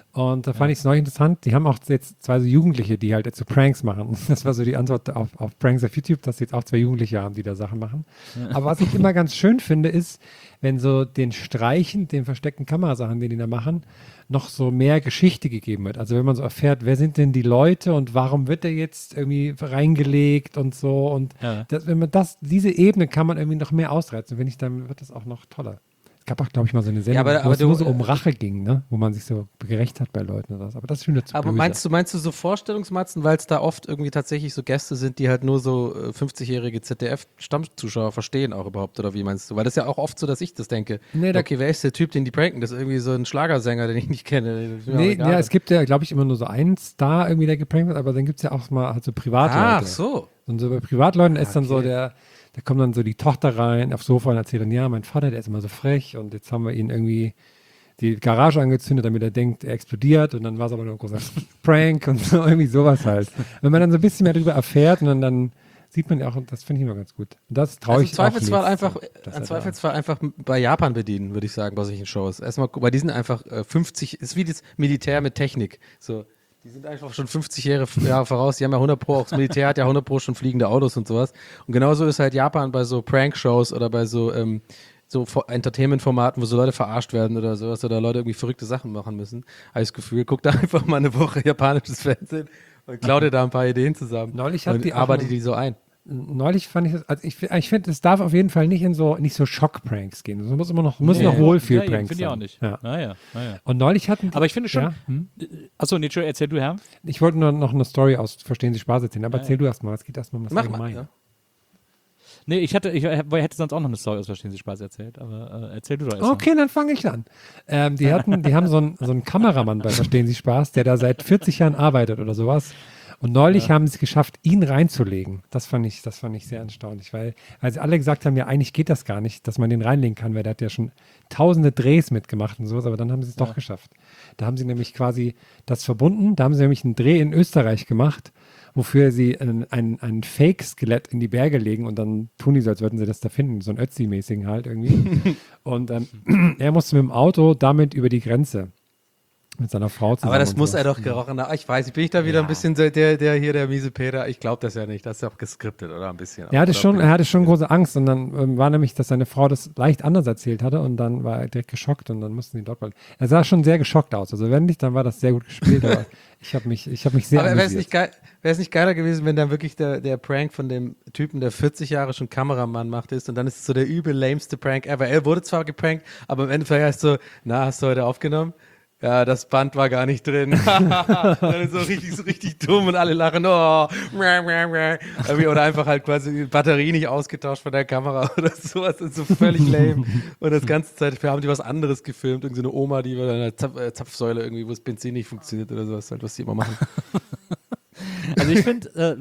Und da fand ich es neulich interessant. Die haben auch jetzt zwei so Jugendliche, die halt jetzt so Pranks machen. Das war so die Antwort auf Pranks auf YouTube, dass sie jetzt auch zwei Jugendliche haben, die da Sachen machen. Aber was ich immer ganz schön finde, ist, wenn so den Streichen, den versteckten Kamerasachen, die da machen, noch so mehr Geschichte gegeben wird. Also wenn man so erfährt, wer sind denn die Leute und warum wird der jetzt irgendwie reingelegt und so. Und wenn man diese Ebene kann man irgendwie noch mehr ausreizen, finde ich, dann wird das auch noch toller. Es gab auch, glaube ich, mal so eine Sendung, aber wo es du- nur so um Rache ging, ne? Wo man sich so gerecht hat bei Leuten oder was. Aber das ist schon wieder zu Aber böse. meinst du so Vorstellungsmatzen, weil es da oft irgendwie tatsächlich so Gäste sind, die halt nur so 50-jährige ZDF-Stammzuschauer verstehen auch überhaupt, oder wie meinst du? Weil das ist ja auch oft so, dass ich das denke. Nee, da- Okay, wer ist der Typ, den die pranken? Das ist irgendwie so ein Schlagersänger, den ich nicht kenne. Das ist mir auch Nee, egal. ja, es gibt ja, glaube ich, immer nur so einen Star irgendwie, der geprankt wird, aber dann gibt es ja auch mal halt so Privatleute. Ach so. Und so bei Privatleuten ist dann so okay. da kommt dann so die Tochter rein aufs Sofa und erzählt dann, ja, mein Vater, der ist immer so frech und jetzt haben wir ihn irgendwie die Garage angezündet, damit er denkt, er explodiert und dann war es aber nur ein großer Prank und so, irgendwie sowas halt. Wenn man dann so ein bisschen mehr darüber erfährt und dann sieht man ja auch, und das finde ich immer ganz gut. Und das traue Also ich im Zweifelsfall auch einfach, dass im er Zweifelsfall einfach bei Japan bedienen, würde ich sagen, bei solchen Shows. Erstmal, weil die sind einfach 50, ist wie das Militär mit Technik. So, die sind einfach schon 50 Jahre voraus. Die haben ja 100 Pro, auch das Militär hat ja 100 Pro schon fliegende Autos und sowas. Und genauso ist halt Japan bei so Prank-Shows oder bei so Entertainment-Formaten, wo so Leute verarscht werden oder sowas oder Leute irgendwie verrückte Sachen machen müssen. Habe ich das Gefühl, guck da einfach mal eine Woche japanisches Fernsehen und klau dir da ein paar Ideen zusammen. Neulich hat und die auch arbeite noch- die so ein. Neulich fand ich das, also ich finde, es darf auf jeden Fall nicht nicht so Schock-Pranks gehen. Es muss immer noch Wohlfühl-Pranks Finde ich auch sein. nicht. Ja. Naja. Und neulich hatten die, Aber ich finde schon. Ja, Achso, nee, Entschuldigung, erzähl du, Herr. ich wollte nur noch eine Story aus Verstehen Sie Spaß erzählen, aber erzähl du erst mal, es geht erst mal um das Mach mal. Allgemeine. Ja. Nee, ich hätte sonst auch noch eine Story aus Verstehen Sie Spaß erzählt, aber erzähl du doch erst mal. Okay, dann fange ich an. Die haben so einen Kameramann bei Verstehen Sie Spaß, der da seit 40 Jahren arbeitet oder sowas. Und neulich haben sie es geschafft, ihn reinzulegen. Das fand ich sehr erstaunlich, weil sie alle gesagt haben, ja, eigentlich geht das gar nicht, dass man den reinlegen kann, weil der hat ja schon tausende Drehs mitgemacht und sowas, aber dann haben sie es doch geschafft. Da haben sie nämlich quasi das verbunden, da haben sie nämlich einen Dreh in Österreich gemacht, wofür sie ein Fake-Skelett in die Berge legen und dann tun die so, als würden sie das da finden, so ein Ötzi-mäßigen halt irgendwie. Und er musste mit dem Auto damit über die Grenze. Mit seiner Frau zusammen. Aber das und muss sowas. er doch gerochen haben. Ich weiß, bin ich da wieder ein bisschen so der miese Peter. Ich glaube das ja nicht. Das ist ja auch geskriptet, oder? Ein bisschen. Er hatte Oder schon große Angst und dann war nämlich, dass seine Frau das leicht anders erzählt hatte und dann war er direkt geschockt und dann mussten sie dort bleiben. Er sah schon sehr geschockt aus. Also wenn nicht, dann war das sehr gut gespielt, aber ich habe mich sehr Aber wäre es amüsiert. nicht geiler gewesen, wenn dann wirklich der Prank von dem Typen, der 40 Jahre schon Kameramann macht, ist und dann ist es so der übel lameste Prank ever. Er wurde zwar geprankt, aber am Ende heißt so, na, hast du heute aufgenommen? Ja, das Band war gar nicht drin. Dann ist so richtig dumm und alle lachen. Oh, irgendwie, oder einfach halt quasi die Batterie nicht ausgetauscht von der Kamera oder sowas. Das ist so völlig lame. Und das ganze Zeit haben die was anderes gefilmt. Irgendwie so eine Oma, die bei einer Zapfsäule irgendwie, wo das Benzin nicht funktioniert oder sowas, halt, was die immer machen. Also ich finde,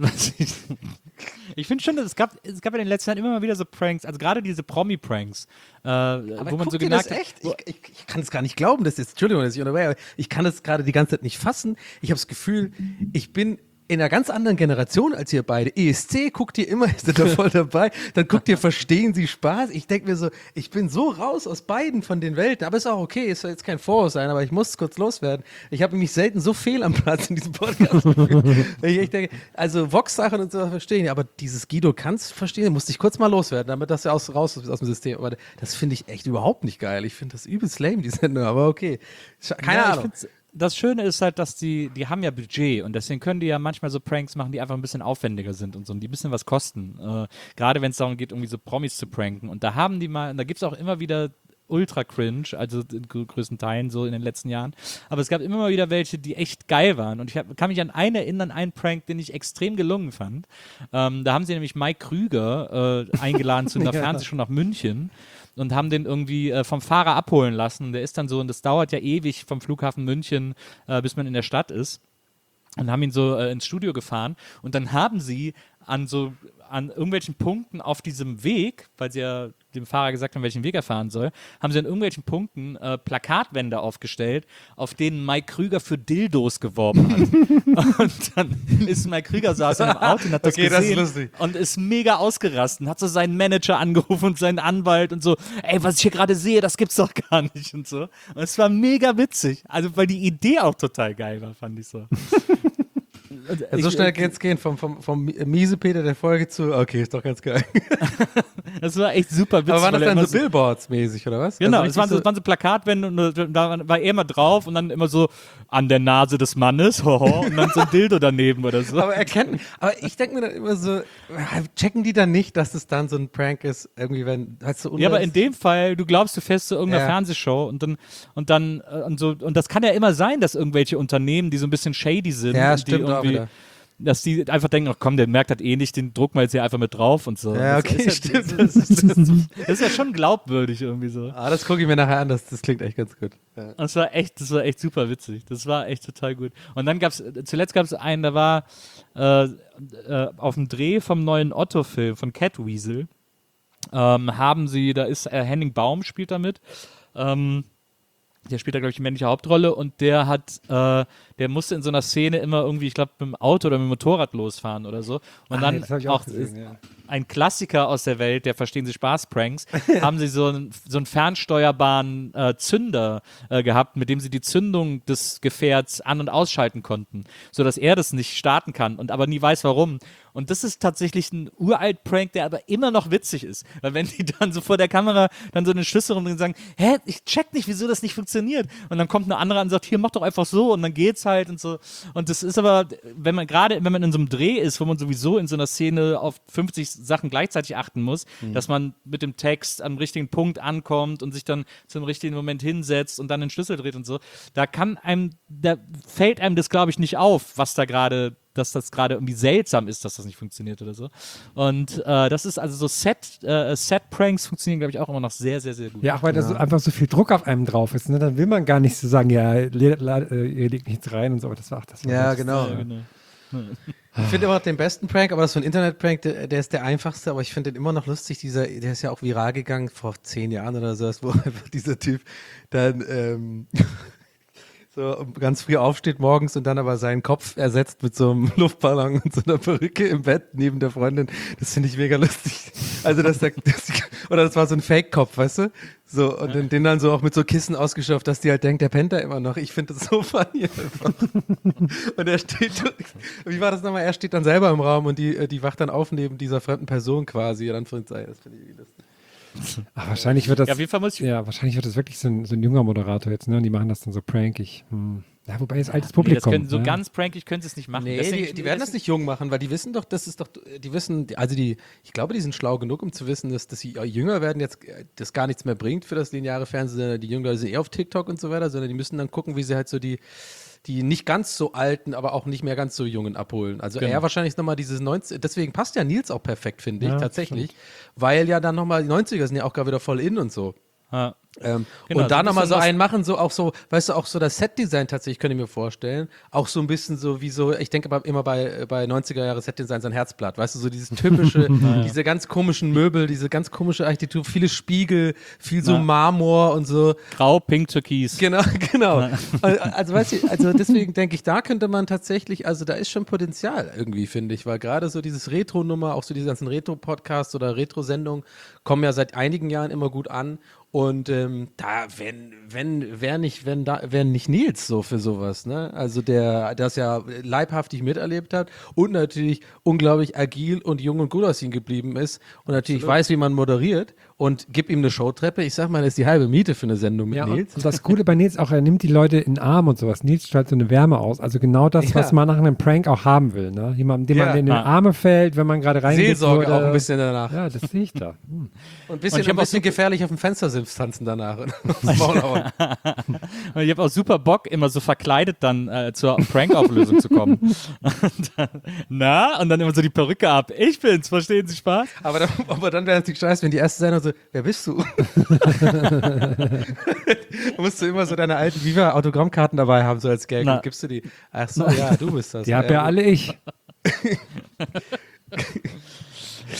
ich finde schon, dass es gab in den letzten Jahren immer mal wieder so Pranks, also gerade diese Promi-Pranks, wo man so gemerkt hat, Ich kann es gar nicht glauben, dass jetzt, Entschuldigung, dass ich unterbreche, aber ich kann es gerade die ganze Zeit nicht fassen. Ich habe das Gefühl, ich bin in einer ganz anderen Generation als ihr beide. ESC guckt ihr immer, ist ihr da voll dabei. Dann guckt ihr Verstehen Sie Spaß. Ich denke mir so, ich bin so raus aus beiden von den Welten. Aber ist auch okay, es soll jetzt kein Vorwurf sein, aber ich muss kurz loswerden. Ich habe mich selten so fehl am Platz in diesem Podcast gefühlt. Ich denke, also Vox-Sachen und so verstehen, ja, aber dieses Guido Kanz verstehen, musste ich kurz mal loswerden, damit das ja raus ist aus dem System. Aber das finde ich echt überhaupt nicht geil. Ich finde das übelst lame, die Sendung, aber okay. Keine Ja, ich Ahnung. find's- Das Schöne ist halt, dass die haben ja Budget und deswegen können die ja manchmal so Pranks machen, die einfach ein bisschen aufwendiger sind und so, und die ein bisschen was kosten. Gerade wenn es darum geht, irgendwie so Promis zu pranken. Und da haben die mal, da gibt es auch immer wieder ultra cringe, also in größten Teilen so in den letzten Jahren. Aber es gab immer mal wieder welche, die echt geil waren. Und kann mich an einen erinnern, einen Prank, den ich extrem gelungen fand. Da haben sie nämlich Mike Krüger eingeladen zu einer Fernsehshow nach München und haben den irgendwie vom Fahrer abholen lassen. Der ist dann so, und das dauert ja ewig vom Flughafen München, bis man in der Stadt ist. Und haben ihn so ins Studio gefahren und dann haben sie an irgendwelchen Punkten auf diesem Weg, weil sie ja dem Fahrer gesagt haben, welchen Weg er fahren soll, haben sie an irgendwelchen Punkten Plakatwände aufgestellt, auf denen Mike Krüger für Dildos geworben hat. Und dann ist Mike Krüger saß in einem Auto und hat das gesehen das ist lustig. und ist mega ausgerastet und hat so seinen Manager angerufen und seinen Anwalt und so, ey, was ich hier gerade sehe, das gibt's doch gar nicht und so. Und es war mega witzig, also weil die Idee auch total geil war, fand ich so. So schnell kann es gehen, vom Miesepeter der Folge zu, okay, ist doch ganz geil. Das war echt super witzig. Aber waren das weil er dann immer so Billboards mäßig, oder was? Genau, Also es waren so Plakatwände und da war er immer drauf und dann immer so an der Nase des Mannes, hoho, und dann so ein Dildo daneben oder so. aber ich denke mir dann immer so, checken die dann nicht, dass es dann so ein Prank ist, irgendwie, wenn, heißt so Ja, aber in dem Fall, du glaubst, du fährst zu irgendeiner Ja. Fernsehshow und das kann ja immer sein, dass irgendwelche Unternehmen, die so ein bisschen shady sind, Ja, und die stimmt auch irgendwie, wieder. dass die einfach denken, ach komm, der merkt das eh nicht, den drucken wir jetzt hier einfach mit drauf und so. Ja, Das okay, ist ja, stimmt. Das ist ja schon glaubwürdig irgendwie so. Das gucke ich mir nachher an, das klingt echt ganz gut. Ja. Das war echt super witzig. Das war echt total gut. Und dann zuletzt gab es einen, da war auf dem Dreh vom neuen Otto-Film von Catweasel, da ist Henning Baum spielt da mit. Der spielt da, glaube ich, die männliche Hauptrolle und der musste in so einer Szene immer irgendwie, ich glaube, mit dem Auto oder mit dem Motorrad losfahren oder so. Und dann das hab ich auch gesehen, ja. ein Klassiker aus der Welt, der Verstehen Sie Spaß-Pranks, haben sie so einen fernsteuerbaren Zünder gehabt, mit dem sie die Zündung des Gefährts an- und ausschalten konnten, sodass er das nicht starten kann und aber nie weiß, warum. Und das ist tatsächlich ein uralt Prank, der aber immer noch witzig ist. Weil wenn die dann so vor der Kamera dann so einen Schlüssel rumdrehen und sagen, hä, ich check nicht, wieso das nicht funktioniert. Und dann kommt eine andere und sagt, hier, mach doch einfach so und dann geht's halt und so. Und das ist aber, wenn man in so einem Dreh ist, wo man sowieso in so einer Szene auf 50 Sachen gleichzeitig achten muss, dass man mit dem Text am richtigen Punkt ankommt und sich dann zum richtigen Moment hinsetzt und dann den Schlüssel dreht und so, da fällt einem das, glaube ich, nicht auf, dass das gerade irgendwie seltsam ist, dass das nicht funktioniert oder so. Und das ist also so Set-Pranks funktionieren, glaube ich, auch immer noch sehr, sehr, sehr gut. Ja, auch weil da so einfach so viel Druck auf einem drauf ist. Ne? Dann will man gar nicht so sagen, ja, ihr legt nichts rein und so. Das war Ja, genau. Ja, genau. Ich finde immer noch den besten Prank, aber das ist so ein Internet-Prank, der ist der einfachste, aber ich finde den immer noch lustig. Der ist ja auch viral gegangen vor 10 Jahren oder so, wo einfach dieser Typ dann so ganz früh aufsteht morgens und dann aber seinen Kopf ersetzt mit so einem Luftballon und so einer Perücke im Bett neben der Freundin. Das finde ich mega lustig. Also oder das war so ein Fake-Kopf, weißt du? So, und den dann so auch mit so Kissen ausgeschafft, dass die halt denkt, der pennt da immer noch. Ich finde das so funny einfach. Und wie war das nochmal? Er steht dann selber im Raum und die wacht dann auf neben dieser fremden Person quasi. Das finde ich lustig. Ach, wahrscheinlich wird das. Ja, auf jeden Fall wahrscheinlich wird das wirklich so ein junger Moderator jetzt, ne? Und die machen das dann so prankig. Ja, wobei es altes Publikum. So ganz prankig können sie es nicht machen. Nee, Deswegen- die werden das nicht jung machen, weil die wissen doch, ich glaube, die sind schlau genug, um zu wissen, dass sie jünger werden jetzt das gar nichts mehr bringt für das lineare Fernsehen, sondern die jungen Leute sind auf TikTok und so weiter, sondern die müssen dann gucken, wie sie halt so die nicht ganz so alten, aber auch nicht mehr ganz so jungen abholen. Also Genau. er wahrscheinlich nochmal dieses 90, deswegen passt ja Nils auch perfekt, finde ich, Ja, tatsächlich, weil ja dann nochmal die 90er sind ja auch gerade wieder voll in und so. Ja. Genau, Und so da ein nochmal bisschen so einen machen, so auch so, weißt du, auch so das Set-Design tatsächlich, könnte ich mir vorstellen. Auch so ein bisschen so wie so, ich denke immer bei 90er-Jahre Set-Design so ein Herzblatt, weißt du, so dieses typische, diese ganz komischen Möbel, diese ganz komische Architektur, viele Spiegel, viel so Ja. Marmor und so. Grau, pink, türkis. Genau. Also weißt du, also deswegen denke ich, da könnte man tatsächlich, also da ist schon Potenzial irgendwie, finde ich, weil gerade so dieses Retro-Nummer, auch so diese ganzen Retro-Podcasts oder Retro-Sendungen kommen ja seit einigen Jahren immer gut an. Und da, wenn nicht Nils so für sowas, ne? Also der das ja leibhaftig miterlebt hat und natürlich unglaublich agil und jung und gut aussehen geblieben ist und natürlich weiß, wie man moderiert und gib ihm eine Showtreppe. Ich sag mal, das ist die halbe Miete für eine Sendung mit Ja, Nils. und das Gute bei Nils auch, er nimmt die Leute in den Arm und sowas. Nils strahlt so eine Wärme aus. Also genau das, Ja. was man nach einem Prank auch haben will. Ne? Jemanden, dem man in den Arme fällt, wenn man gerade reingeht. Seelsorge auch ein bisschen danach. Ja, das sehe ich da. Und ein Und bisschen, ich hab auch so- gefährlich auf dem Fenstersims tanzen danach. Das Maul hauen. Und ich habe auch super Bock, immer so verkleidet dann zur Prank-Auflösung zu kommen. Und dann immer so die Perücke ab. Ich bin's, verstehen Sie Spaß? Aber dann wäre es nicht scheiße, wenn die erste Sendung so, wer bist du? Musst du immer so deine alten Viva-Autogrammkarten dabei haben, so als Gag. Na. Und gibst du die. Ach so, ja, du bist das. Die habe ja alle ich.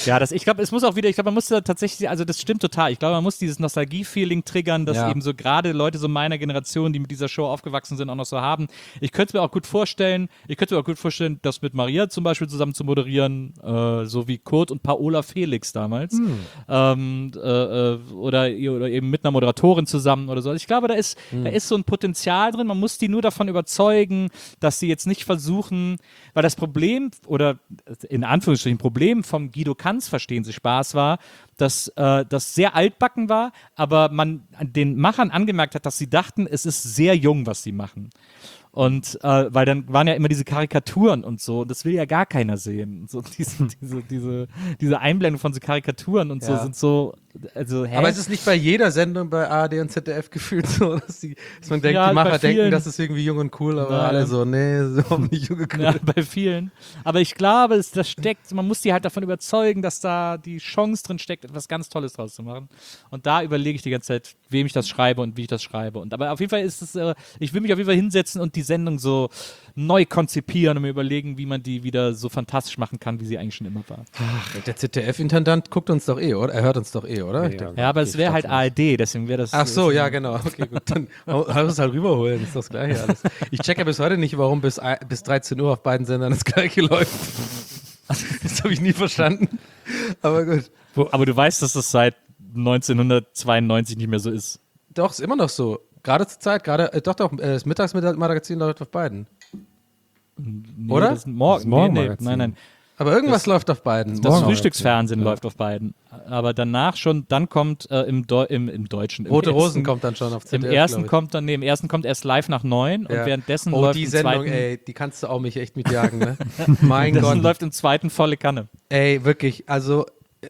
Ja, ich glaube, man muss da tatsächlich, also das stimmt total. Ich glaube, man muss dieses Nostalgie-Feeling triggern, das eben so gerade Leute so meiner Generation, die mit dieser Show aufgewachsen sind, auch noch so haben. Ich könnte mir auch gut vorstellen, das mit Maria zum Beispiel zusammen zu moderieren, so wie Kurt und Paola Felix damals. Oder eben mit einer Moderatorin zusammen oder so. Also ich glaube, da ist so ein Potenzial drin. Man muss die nur davon überzeugen, dass sie jetzt nicht versuchen, weil das Problem oder in Anführungsstrichen Problem vom Guido Kanz Verstehen Sie Spaß war, dass das sehr altbacken war, aber man den Machern angemerkt hat, dass sie dachten, es ist sehr jung, was sie machen. Und weil dann waren ja immer diese Karikaturen und so, und das will ja gar keiner sehen. So diese Einblendung von so Karikaturen und so sind so, also Aber es ist nicht bei jeder Sendung bei ARD und ZDF gefühlt so, dass man denkt, Ja, die Macher bei vielen. denken, das ist irgendwie jung und cool, aber Nein. alle so, nee, so nicht jung und cool. Ja, bei vielen. Aber ich glaube, das steckt, man muss die halt davon überzeugen, dass da die Chance drin steckt, etwas ganz Tolles draus zu machen. Und da überlege ich die ganze Zeit, wem ich das schreibe und wie ich das schreibe. Aber auf jeden Fall ist es, ich will mich auf jeden Fall hinsetzen und die Sendung so neu konzipieren und mir überlegen, wie man die wieder so fantastisch machen kann, wie sie eigentlich schon immer war. Der ZDF-Intendant guckt uns doch oder? Er hört uns doch oder? Ja, aber es wäre halt ARD, deswegen wäre das. Ach so, ja, genau. Okay, gut. Dann lass uns halt rüberholen. Ist das Gleiche alles. Ich checke ja bis heute nicht, warum bis 13 Uhr auf beiden Sendern das Gleiche läuft. Das habe ich nie verstanden. Aber gut. Aber du weißt, dass das seit 1992 nicht mehr so ist. Doch, ist immer noch so. Gerade zur Zeit, doch, das Mittagsmagazin läuft auf beiden. Nee, Oder? Das ist morgen. Morgenmagazin. Nein. Aber irgendwas läuft auf beiden. Das Morgen Frühstücksfernsehen läuft auf beiden. Aber danach schon, dann kommt im Deutschen. Rote im Rosen ersten, kommt dann schon auf ZDF, Im ersten glaub kommt erst live nach 9 und Ja. währenddessen Oh, läuft die im Sendung, zweiten, ey, die kannst du auch mich echt mitjagen, ne? Mein währenddessen Gott. läuft im zweiten volle Kanne. Ey, wirklich, also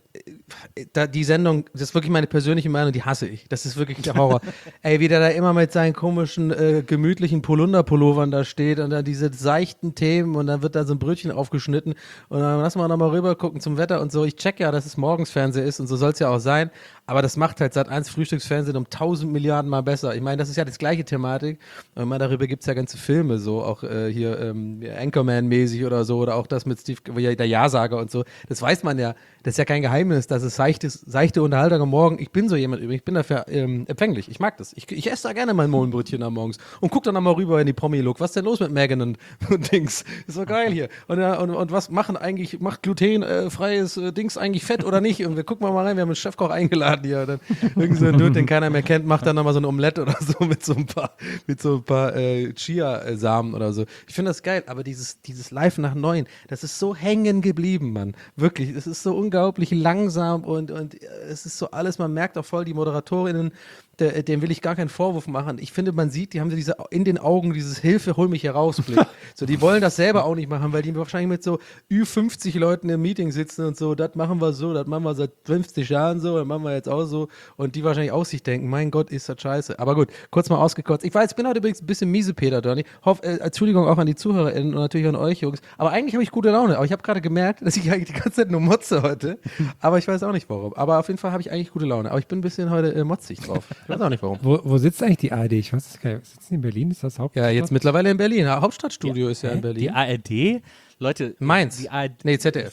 die Sendung, das ist wirklich meine persönliche Meinung, die hasse ich. Das ist wirklich der Horror. Ey, wie der da immer mit seinen komischen, gemütlichen Polunder-Pullovern da steht und dann diese seichten Themen und dann wird da so ein Brötchen aufgeschnitten und dann lassen wir nochmal rüber gucken zum Wetter und so. Ich check ja, dass es Morgensfernsehen ist und so soll es ja auch sein, aber das macht halt Sat.1 Frühstücksfernsehen um 1000 Milliarden Mal besser. Ich meine, das ist ja das gleiche Thematik. Und ich meine, darüber gibt es ja ganze Filme, so auch hier Anchorman-mäßig oder so oder auch das mit Steve, der Ja-Sager und so. Das weiß man ja. Das ist ja kein Geheimnis, dass es seichte Unterhaltung am Morgen. Ich bin so jemand übrigens, ich bin dafür empfänglich. Ich mag das. Ich esse da gerne mein Mohnbrötchen am Morgens und guck dann nochmal rüber in die Promi-Look. Was ist denn los mit Megan und Dings? Ist doch geil hier. Und was macht glutenfreies Dings eigentlich Fett oder nicht? Und wir gucken mal rein, wir haben einen Chefkoch eingeladen hier. Und dann irgend so ein Dude, den keiner mehr kennt, macht dann nochmal so ein Omelette oder so mit so ein paar Chia-Samen oder so. Ich finde das geil, aber dieses Live nach 9, das ist so hängen geblieben, Mann. Wirklich, es ist so unglaublich langsam und es ist so alles, man merkt auch voll, die Moderatorinnen, dem will ich gar keinen Vorwurf machen. Ich finde, man sieht, die haben so in den Augen dieses Hilfe, hol mich hier raus Blick. So, die wollen das selber auch nicht machen, weil die wahrscheinlich mit so Ü50 Leuten im Meeting sitzen und so, das machen wir so, das machen wir seit 50 Jahren so, das machen wir jetzt auch so und die wahrscheinlich aus sich denken, mein Gott, ist das scheiße. Aber gut, kurz mal ausgekotzt. Ich weiß, ich bin heute übrigens ein bisschen miese, Peter, Donny. Entschuldigung auch an die ZuhörerInnen und natürlich an euch, Jungs. Aber eigentlich habe ich gute Laune. Aber ich habe gerade gemerkt, dass ich eigentlich die ganze Zeit nur motze heute. Aber ich weiß auch nicht warum. Aber auf jeden Fall habe ich eigentlich gute Laune. Aber ich bin ein bisschen heute motzig drauf. Ich weiß auch nicht warum. Wo sitzt eigentlich die ARD? Ich weiß es gar nicht. Sitzen die in Berlin? Ist das Hauptstadt? Ja, jetzt mittlerweile in Berlin. Hauptstadtstudio ist ja in Berlin. Die ARD, Leute. Mainz. Die ARD, Nee, ZDF.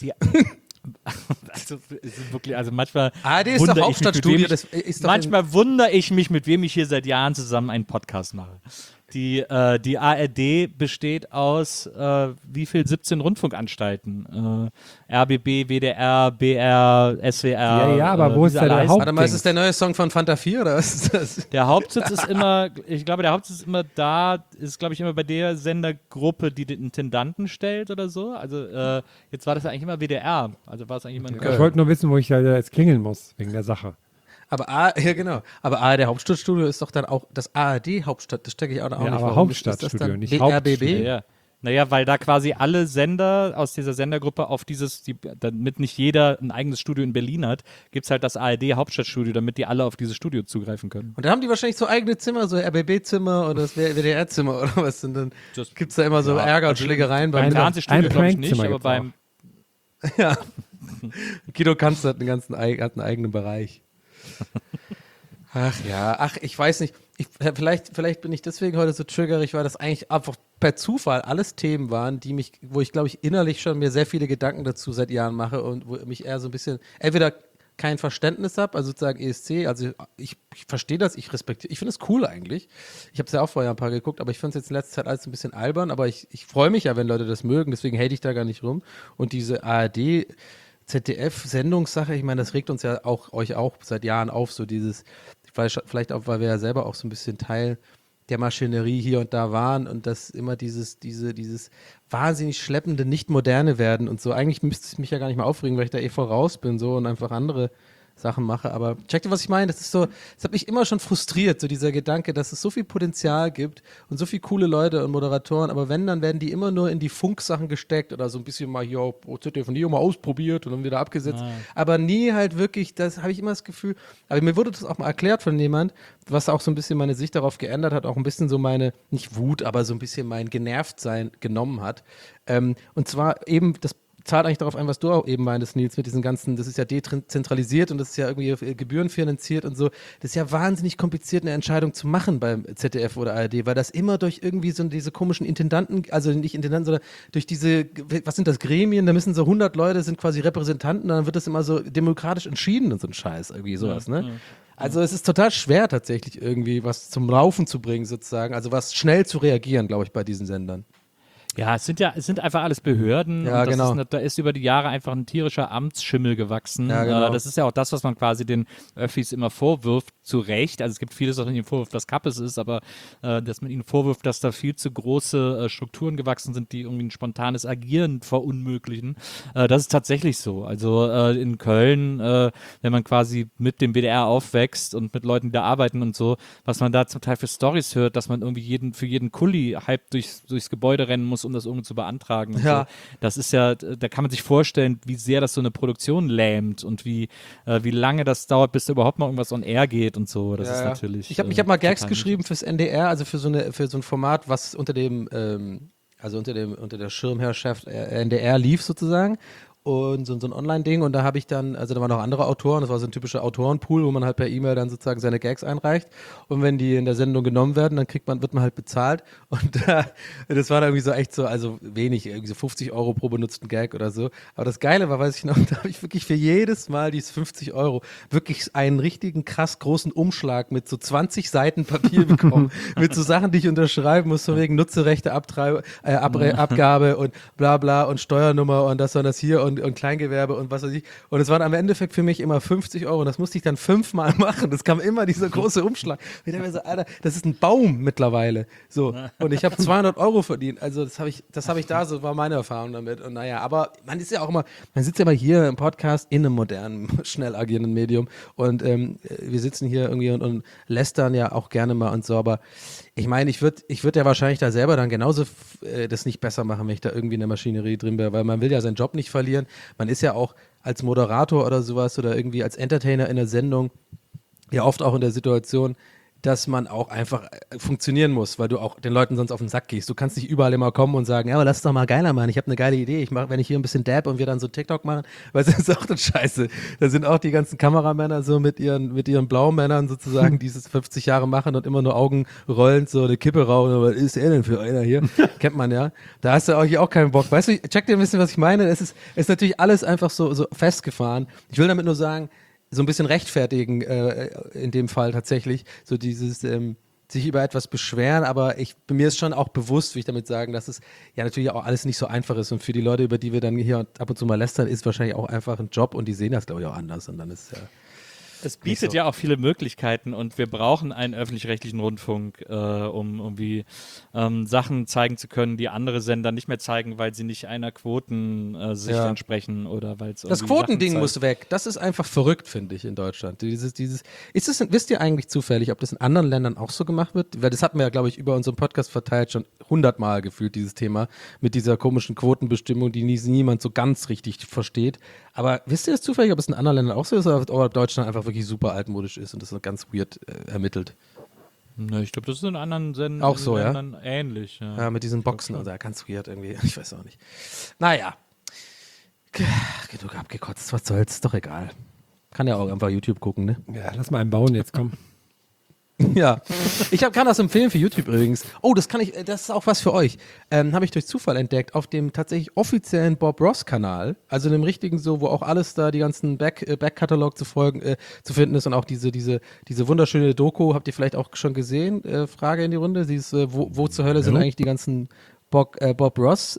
also, es ist wirklich, also manchmal. ARD ist wundere doch ich mich, mit Hauptstadtstudio. wem Das ist doch Manchmal wundere ich mich, mit wem ich hier seit Jahren zusammen einen Podcast mache. Die ARD besteht aus wie viel? 17 Rundfunkanstalten. RBB, WDR, BR, SWR. Ja, aber wo wie ist sie da alle der heißen. Haupt- Warte mal, ist das der neue Song von Fanta 4 oder was ist das? Der Hauptsitz ist immer, ich glaube, der Hauptsitz ist immer da, ist, glaube ich, immer bei der Sendergruppe, die den Intendanten stellt oder so. Also jetzt war das ja eigentlich immer WDR. Also war es eigentlich immer in Ich Köln. wollte nur wissen, wo ich da jetzt klingeln muss, wegen der Sache. Aber ja, genau. Aber ARD Hauptstadtstudio ist doch dann auch das ARD Hauptstadt. Das stecke ich auch noch Ja, nicht. aber Warum Hauptstadtstudio, ist das dann nicht RBB? Hauptstudio. Ja. Naja, weil da quasi alle Sender aus dieser Sendergruppe auf damit nicht jeder ein eigenes Studio in Berlin hat, gibt es halt das ARD Hauptstadtstudio, damit die alle auf dieses Studio zugreifen können. Und da haben die wahrscheinlich so eigene Zimmer, so RBB-Zimmer oder das WDR-Zimmer oder was. Und dann Das- gibt es da immer so Ärger und Schlägereien Beim beim Fernsehstudio glaube ich nicht, Prankzimmer aber gibt's beim Ja. Guido Kanz hat hat einen eigenen Bereich. Ach ja, ich weiß nicht. Vielleicht bin ich deswegen heute so triggerig, weil das eigentlich einfach per Zufall alles Themen waren, wo ich glaube ich innerlich schon mir sehr viele Gedanken dazu seit Jahren mache und wo mich eher so ein bisschen entweder kein Verständnis habe, also sozusagen ESC, also ich verstehe das, ich respektiere, ich finde es cool eigentlich. Ich habe es ja auch vorher ein paar geguckt, aber ich finde es jetzt in letzter Zeit alles ein bisschen albern, aber ich freue mich ja, wenn Leute das mögen, deswegen hate ich da gar nicht rum. Und diese ARD ZDF-Sendungssache, ich meine, das regt uns ja auch euch auch seit Jahren auf, so dieses, vielleicht auch, weil wir ja selber auch so ein bisschen Teil der Maschinerie hier und da waren und dass immer dieses wahnsinnig schleppende, nicht moderne werden und so. Eigentlich müsste es mich ja gar nicht mehr aufregen, weil ich da eh voraus bin so und einfach andere Sachen mache. Aber checkt ihr, was ich meine? Das hat mich immer schon frustriert, so dieser Gedanke, dass es so viel Potenzial gibt und so viele coole Leute und Moderatoren, aber wenn, dann werden die immer nur in die Funksachen gesteckt oder so ein bisschen mal hier auf ZDF und hier mal ausprobiert und dann wieder abgesetzt. Aber nie halt wirklich, das habe ich immer das Gefühl, aber mir wurde das auch mal erklärt von jemand, was auch so ein bisschen meine Sicht darauf geändert hat, auch ein bisschen so meine, nicht Wut, aber so ein bisschen mein Genervtsein genommen hat. Und zwar eben, das zahlt eigentlich darauf ein, was du auch eben meintest, Nils, mit diesen ganzen, das ist ja dezentralisiert und das ist ja irgendwie gebührenfinanziert und so. Das ist ja wahnsinnig kompliziert, eine Entscheidung zu machen beim ZDF oder ARD, weil das immer durch irgendwie so diese komischen Intendanten, also nicht Intendanten, sondern durch diese, was sind das, Gremien, da müssen so 100 Leute, sind quasi Repräsentanten, dann wird das immer so demokratisch entschieden und so ein Scheiß, irgendwie sowas, ne? Also es ist total schwer tatsächlich irgendwie was zum Laufen zu bringen sozusagen, also was schnell zu reagieren, glaube ich, bei diesen Sendern. Ja, es sind einfach alles Behörden. Ja, und genau. Da ist über die Jahre einfach ein tierischer Amtsschimmel gewachsen. Ja, genau. Das ist ja auch das, was man quasi den Öffis immer vorwirft, zu Recht. Also es gibt vieles, was man ihnen vorwirft, dass Kappes ist, aber dass man ihnen vorwirft, dass da viel zu große Strukturen gewachsen sind, die irgendwie ein spontanes Agieren verunmöglichen. Das ist tatsächlich so. Also in Köln, wenn man quasi mit dem WDR aufwächst und mit Leuten, die da arbeiten und so, was man da zum Teil für Storys hört, dass man irgendwie für jeden Kuli halb durchs Gebäude rennen muss, um das irgendwie zu beantragen. Und Ja. so. Das ist ja, da kann man sich vorstellen, wie sehr das so eine Produktion lähmt und wie lange das dauert, bis da überhaupt mal irgendwas on air geht und so. Das ist natürlich. Ich hab mal Gags total geschrieben fürs NDR, also für so ein Format, was unter der Schirmherrschaft NDR lief sozusagen. Und so ein Online-Ding und da habe ich dann, also da waren noch andere Autoren, das war so ein typischer Autorenpool, wo man halt per E-Mail dann sozusagen seine Gags einreicht und wenn die in der Sendung genommen werden, dann wird man halt bezahlt und das war dann irgendwie so echt so, also wenig, irgendwie so 50 € pro benutzten Gag oder so, aber das Geile war, weiß ich noch, da habe ich wirklich für jedes Mal diese 50 € wirklich einen richtigen krass großen Umschlag mit so 20 Seiten Papier bekommen, mit so Sachen, die ich unterschreiben muss, von wegen Nutzerechte, Abgabe und bla bla und Steuernummer und das und das hier und Kleingewerbe und was weiß ich. Und es waren am Endeffekt für mich immer 50 € und das musste ich dann 5-mal machen. Das kam immer dieser große Umschlag. Und ich dachte mir so, Alter, das ist ein Baum mittlerweile. So. Und ich habe 200 € verdient. Also das habe ich da, so war meine Erfahrung damit. Und naja, aber man sitzt ja immer hier im Podcast in einem modernen, schnell agierenden Medium und wir sitzen hier irgendwie und lästern ja auch gerne mal und so, aber ich meine, ich würd ja wahrscheinlich da selber dann genauso das nicht besser machen, wenn ich da irgendwie in der Maschinerie drin wäre, weil man will ja seinen Job nicht verlieren. Man ist ja auch als Moderator oder sowas oder irgendwie als Entertainer in der Sendung ja oft auch in der Situation, dass man auch einfach funktionieren muss, weil du auch den Leuten sonst auf den Sack gehst. Du kannst nicht überall immer kommen und sagen, ja, aber lass es doch mal geiler machen, ich habe eine geile Idee. Wenn ich hier ein bisschen Dab und wir dann so TikTok machen, weil das ist auch das Scheiße. Da sind auch die ganzen Kameramänner so mit ihren Blaumännern sozusagen, die es 50 Jahre machen und immer nur Augen rollend so eine Kippe rauchen. Was ist er denn für einer hier? Kennt man ja. Da hast du auch keinen Bock. Weißt du, check dir ein bisschen, was ich meine. Es ist natürlich alles einfach so festgefahren. Ich will damit nur sagen, so ein bisschen rechtfertigen in dem Fall tatsächlich, so dieses sich über etwas beschweren, aber mir ist schon auch bewusst, will ich damit sagen, dass es ja natürlich auch alles nicht so einfach ist und für die Leute, über die wir dann hier ab und zu mal lästern, ist wahrscheinlich auch einfach ein Job und die sehen das, glaube ich, auch anders und dann ist ja Es bietet ja auch viele Möglichkeiten und wir brauchen einen öffentlich-rechtlichen Rundfunk, um irgendwie Sachen zeigen zu können, die andere Sender nicht mehr zeigen, weil sie nicht einer Quotensicht entsprechen oder weil es das Quotending muss weg. Das ist einfach verrückt, finde ich, in Deutschland. Wisst ihr eigentlich zufällig, ob das in anderen Ländern auch so gemacht wird? Weil das hatten wir ja, glaube ich, über unseren Podcast verteilt schon 100-mal gefühlt, dieses Thema mit dieser komischen Quotenbestimmung, die niemand so ganz richtig versteht. Aber wisst ihr das zufällig, ob es in anderen Ländern auch so ist oder ob Deutschland einfach wirklich super altmodisch ist und das ganz weird ermittelt? Ne, ich glaube, das ist in anderen Ländern auch so, Ländern ähnlich. Ja. Ja, mit diesen Boxen und ganz weird irgendwie. Ich weiß auch nicht. Naja. Genug abgekotzt, was soll's, ist doch egal. Kann ja auch einfach YouTube gucken, ne? Ja, lass mal einen bauen jetzt, komm. Ja, ich kann das empfehlen für YouTube übrigens. Oh, das ist auch was für euch. Habe ich durch Zufall entdeckt auf dem tatsächlich offiziellen Bob Ross Kanal, also dem richtigen so, wo auch alles da, die ganzen Backkatalog zu finden ist und auch diese wunderschöne Doku, habt ihr vielleicht auch schon gesehen? Frage in die Runde, wo zur Hölle sind eigentlich die ganzen Bob Ross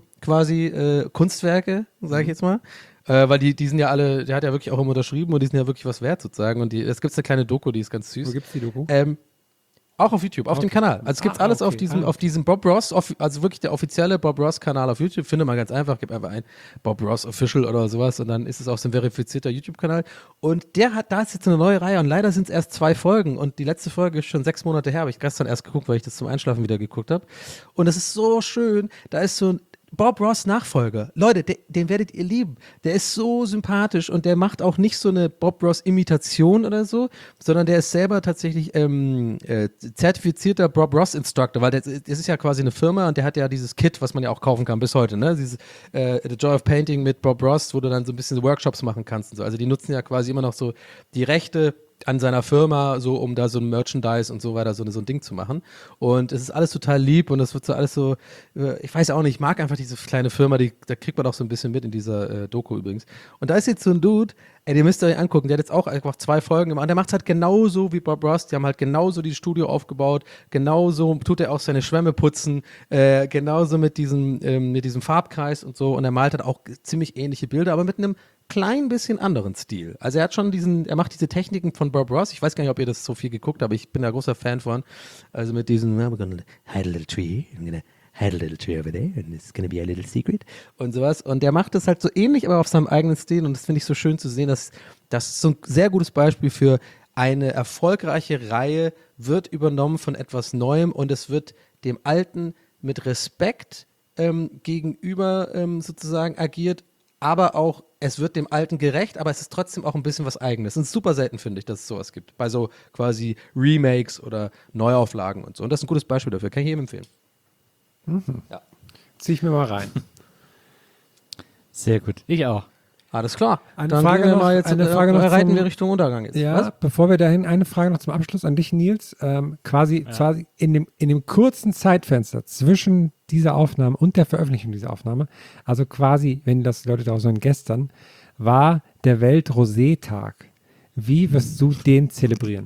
quasi Kunstwerke, sage ich jetzt mal. Weil die sind ja alle, der hat ja wirklich auch immer unterschrieben und die sind ja wirklich was wert sozusagen. Und es gibt eine kleine Doku, die ist ganz süß. Wo gibt's die Doku? Auch auf YouTube, auf dem Kanal. Also es gibt alles auf diesem Bob Ross, also wirklich der offizielle Bob Ross Kanal auf YouTube. Finde mal ganz einfach, gib einfach ein Bob Ross Official oder sowas und dann ist es auch so ein verifizierter YouTube-Kanal. Und da ist jetzt eine neue Reihe und leider sind es erst 2 Folgen und die letzte Folge ist schon 6 Monate her, habe ich gestern erst geguckt, weil ich das zum Einschlafen wieder geguckt habe. Und es ist so schön, da ist so ein Bob Ross Nachfolger. Leute, den werdet ihr lieben. Der ist so sympathisch und der macht auch nicht so eine Bob Ross Imitation oder so, sondern der ist selber tatsächlich zertifizierter Bob Ross Instructor, weil das ist ja quasi eine Firma und der hat ja dieses Kit, was man ja auch kaufen kann bis heute, ne? Dieses The Joy of Painting mit Bob Ross, wo du dann so ein bisschen Workshops machen kannst und so. Also die nutzen ja quasi immer noch so die Rechte an seiner Firma, so um da so ein Merchandise und so weiter, so ein Ding zu machen. Und es ist alles total lieb und es wird so alles so, ich weiß auch nicht, ich mag einfach diese kleine Firma, da kriegt man auch so ein bisschen mit in dieser Doku übrigens. Und da ist jetzt so ein Dude, den müsst ihr euch angucken, der hat jetzt auch einfach 2 Folgen gemacht, der macht es halt genauso wie Bob Ross, die haben halt genauso dieses Studio aufgebaut, genauso tut er auch seine Schwämme putzen, genauso mit diesem Farbkreis und so und er malt halt auch ziemlich ähnliche Bilder, aber mit einem klein bisschen anderen Stil. Also er hat schon er macht diese Techniken von Bob Ross. Ich weiß gar nicht, ob ihr das so viel geguckt habt, aber ich bin da großer Fan von. Also mit diesem, we're gonna hide a little tree, I'm gonna hide a little tree over there and it's gonna be a little secret und sowas. Und der macht das halt so ähnlich, aber auf seinem eigenen Stil und das finde ich so schön zu sehen, dass das ist so ein sehr gutes Beispiel für eine erfolgreiche Reihe wird übernommen von etwas Neuem und es wird dem Alten mit Respekt gegenüber sozusagen agiert, aber auch, es wird dem Alten gerecht, aber es ist trotzdem auch ein bisschen was Eigenes. Es ist super selten, finde ich, dass es sowas gibt. Bei so quasi Remakes oder Neuauflagen und so. Und das ist ein gutes Beispiel dafür. Kann ich jedem empfehlen. Ja. Zieh ich mir mal rein. Sehr gut. Ich auch. Alles klar. Eine Dann Frage gehen wir noch- mal jetzt eine Frage noch reiten zum- wir Richtung Untergang jetzt. Ja, Was? bevor wir dahin, eine Frage noch zum Abschluss an dich, Nils. Quasi in dem kurzen Zeitfenster zwischen dieser Aufnahme und der Veröffentlichung dieser Aufnahme, also quasi, wenn das Leute da hören, gestern, war der Welt-Rosé-Tag. Wie wirst du den zelebrieren?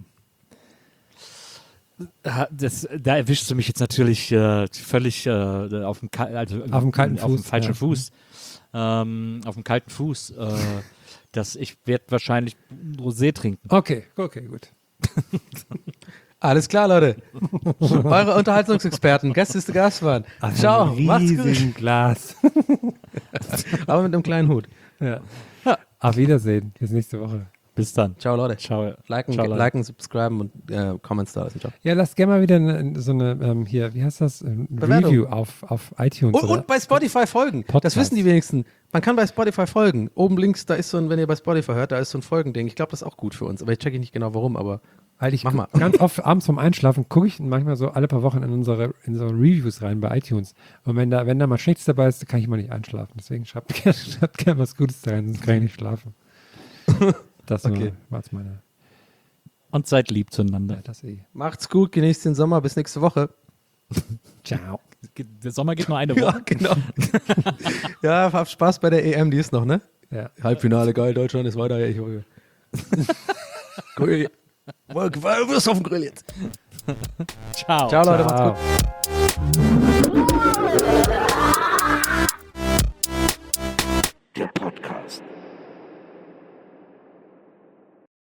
Da erwischst du mich jetzt natürlich völlig auf dem kalten auf dem Fuß, falschen ja. Fuß. Auf dem kalten Fuß. Ich werde wahrscheinlich Rosé trinken. Okay, gut. Alles klar, Leute. Eure Unterhaltungsexperten, Gäste ist der Gast waren. Ciao, macht's gut. Riesigen Glas. Aber mit einem kleinen Hut. Ja. Auf Wiedersehen. Bis nächste Woche. Bis dann. Ciao, Leute. Ciao. Liken, Ciao, Leute. liken, subscriben und Comments da lassen. Ciao. Ja, lasst gerne mal wieder so eine, hier, wie heißt das? Bewertung. Review auf iTunes. oder? Und bei Spotify folgen. Podcast. Das wissen die wenigsten. Man kann bei Spotify folgen. Oben links, da ist so ein, wenn ihr bei Spotify hört, da ist so ein Folgending. Ich glaube, das ist auch gut für uns. Aber ich checke nicht genau warum, aber Weil ich Mach mal. ganz oft abends vom Einschlafen gucke ich manchmal so alle paar Wochen in so Reviews rein bei iTunes. Und wenn da mal Schlechtes dabei ist, kann ich mal nicht einschlafen. Deswegen schreibt gerne was Gutes da rein, sonst kann ich nicht schlafen. Das Okay. war's meine. Und seid lieb zueinander. Ja, das macht's gut, genießt den Sommer, bis nächste Woche. Ciao. Der Sommer geht nur eine Woche. Ja, genau. Ja, habt Spaß bei der EM, die ist noch, ne? Ja. Halbfinale, geil, Deutschland ist weiter. Ich hoffe. Grill. Du wirst auf dem Grill jetzt. Ciao. Ciao, Leute, macht's gut. Der Podcast.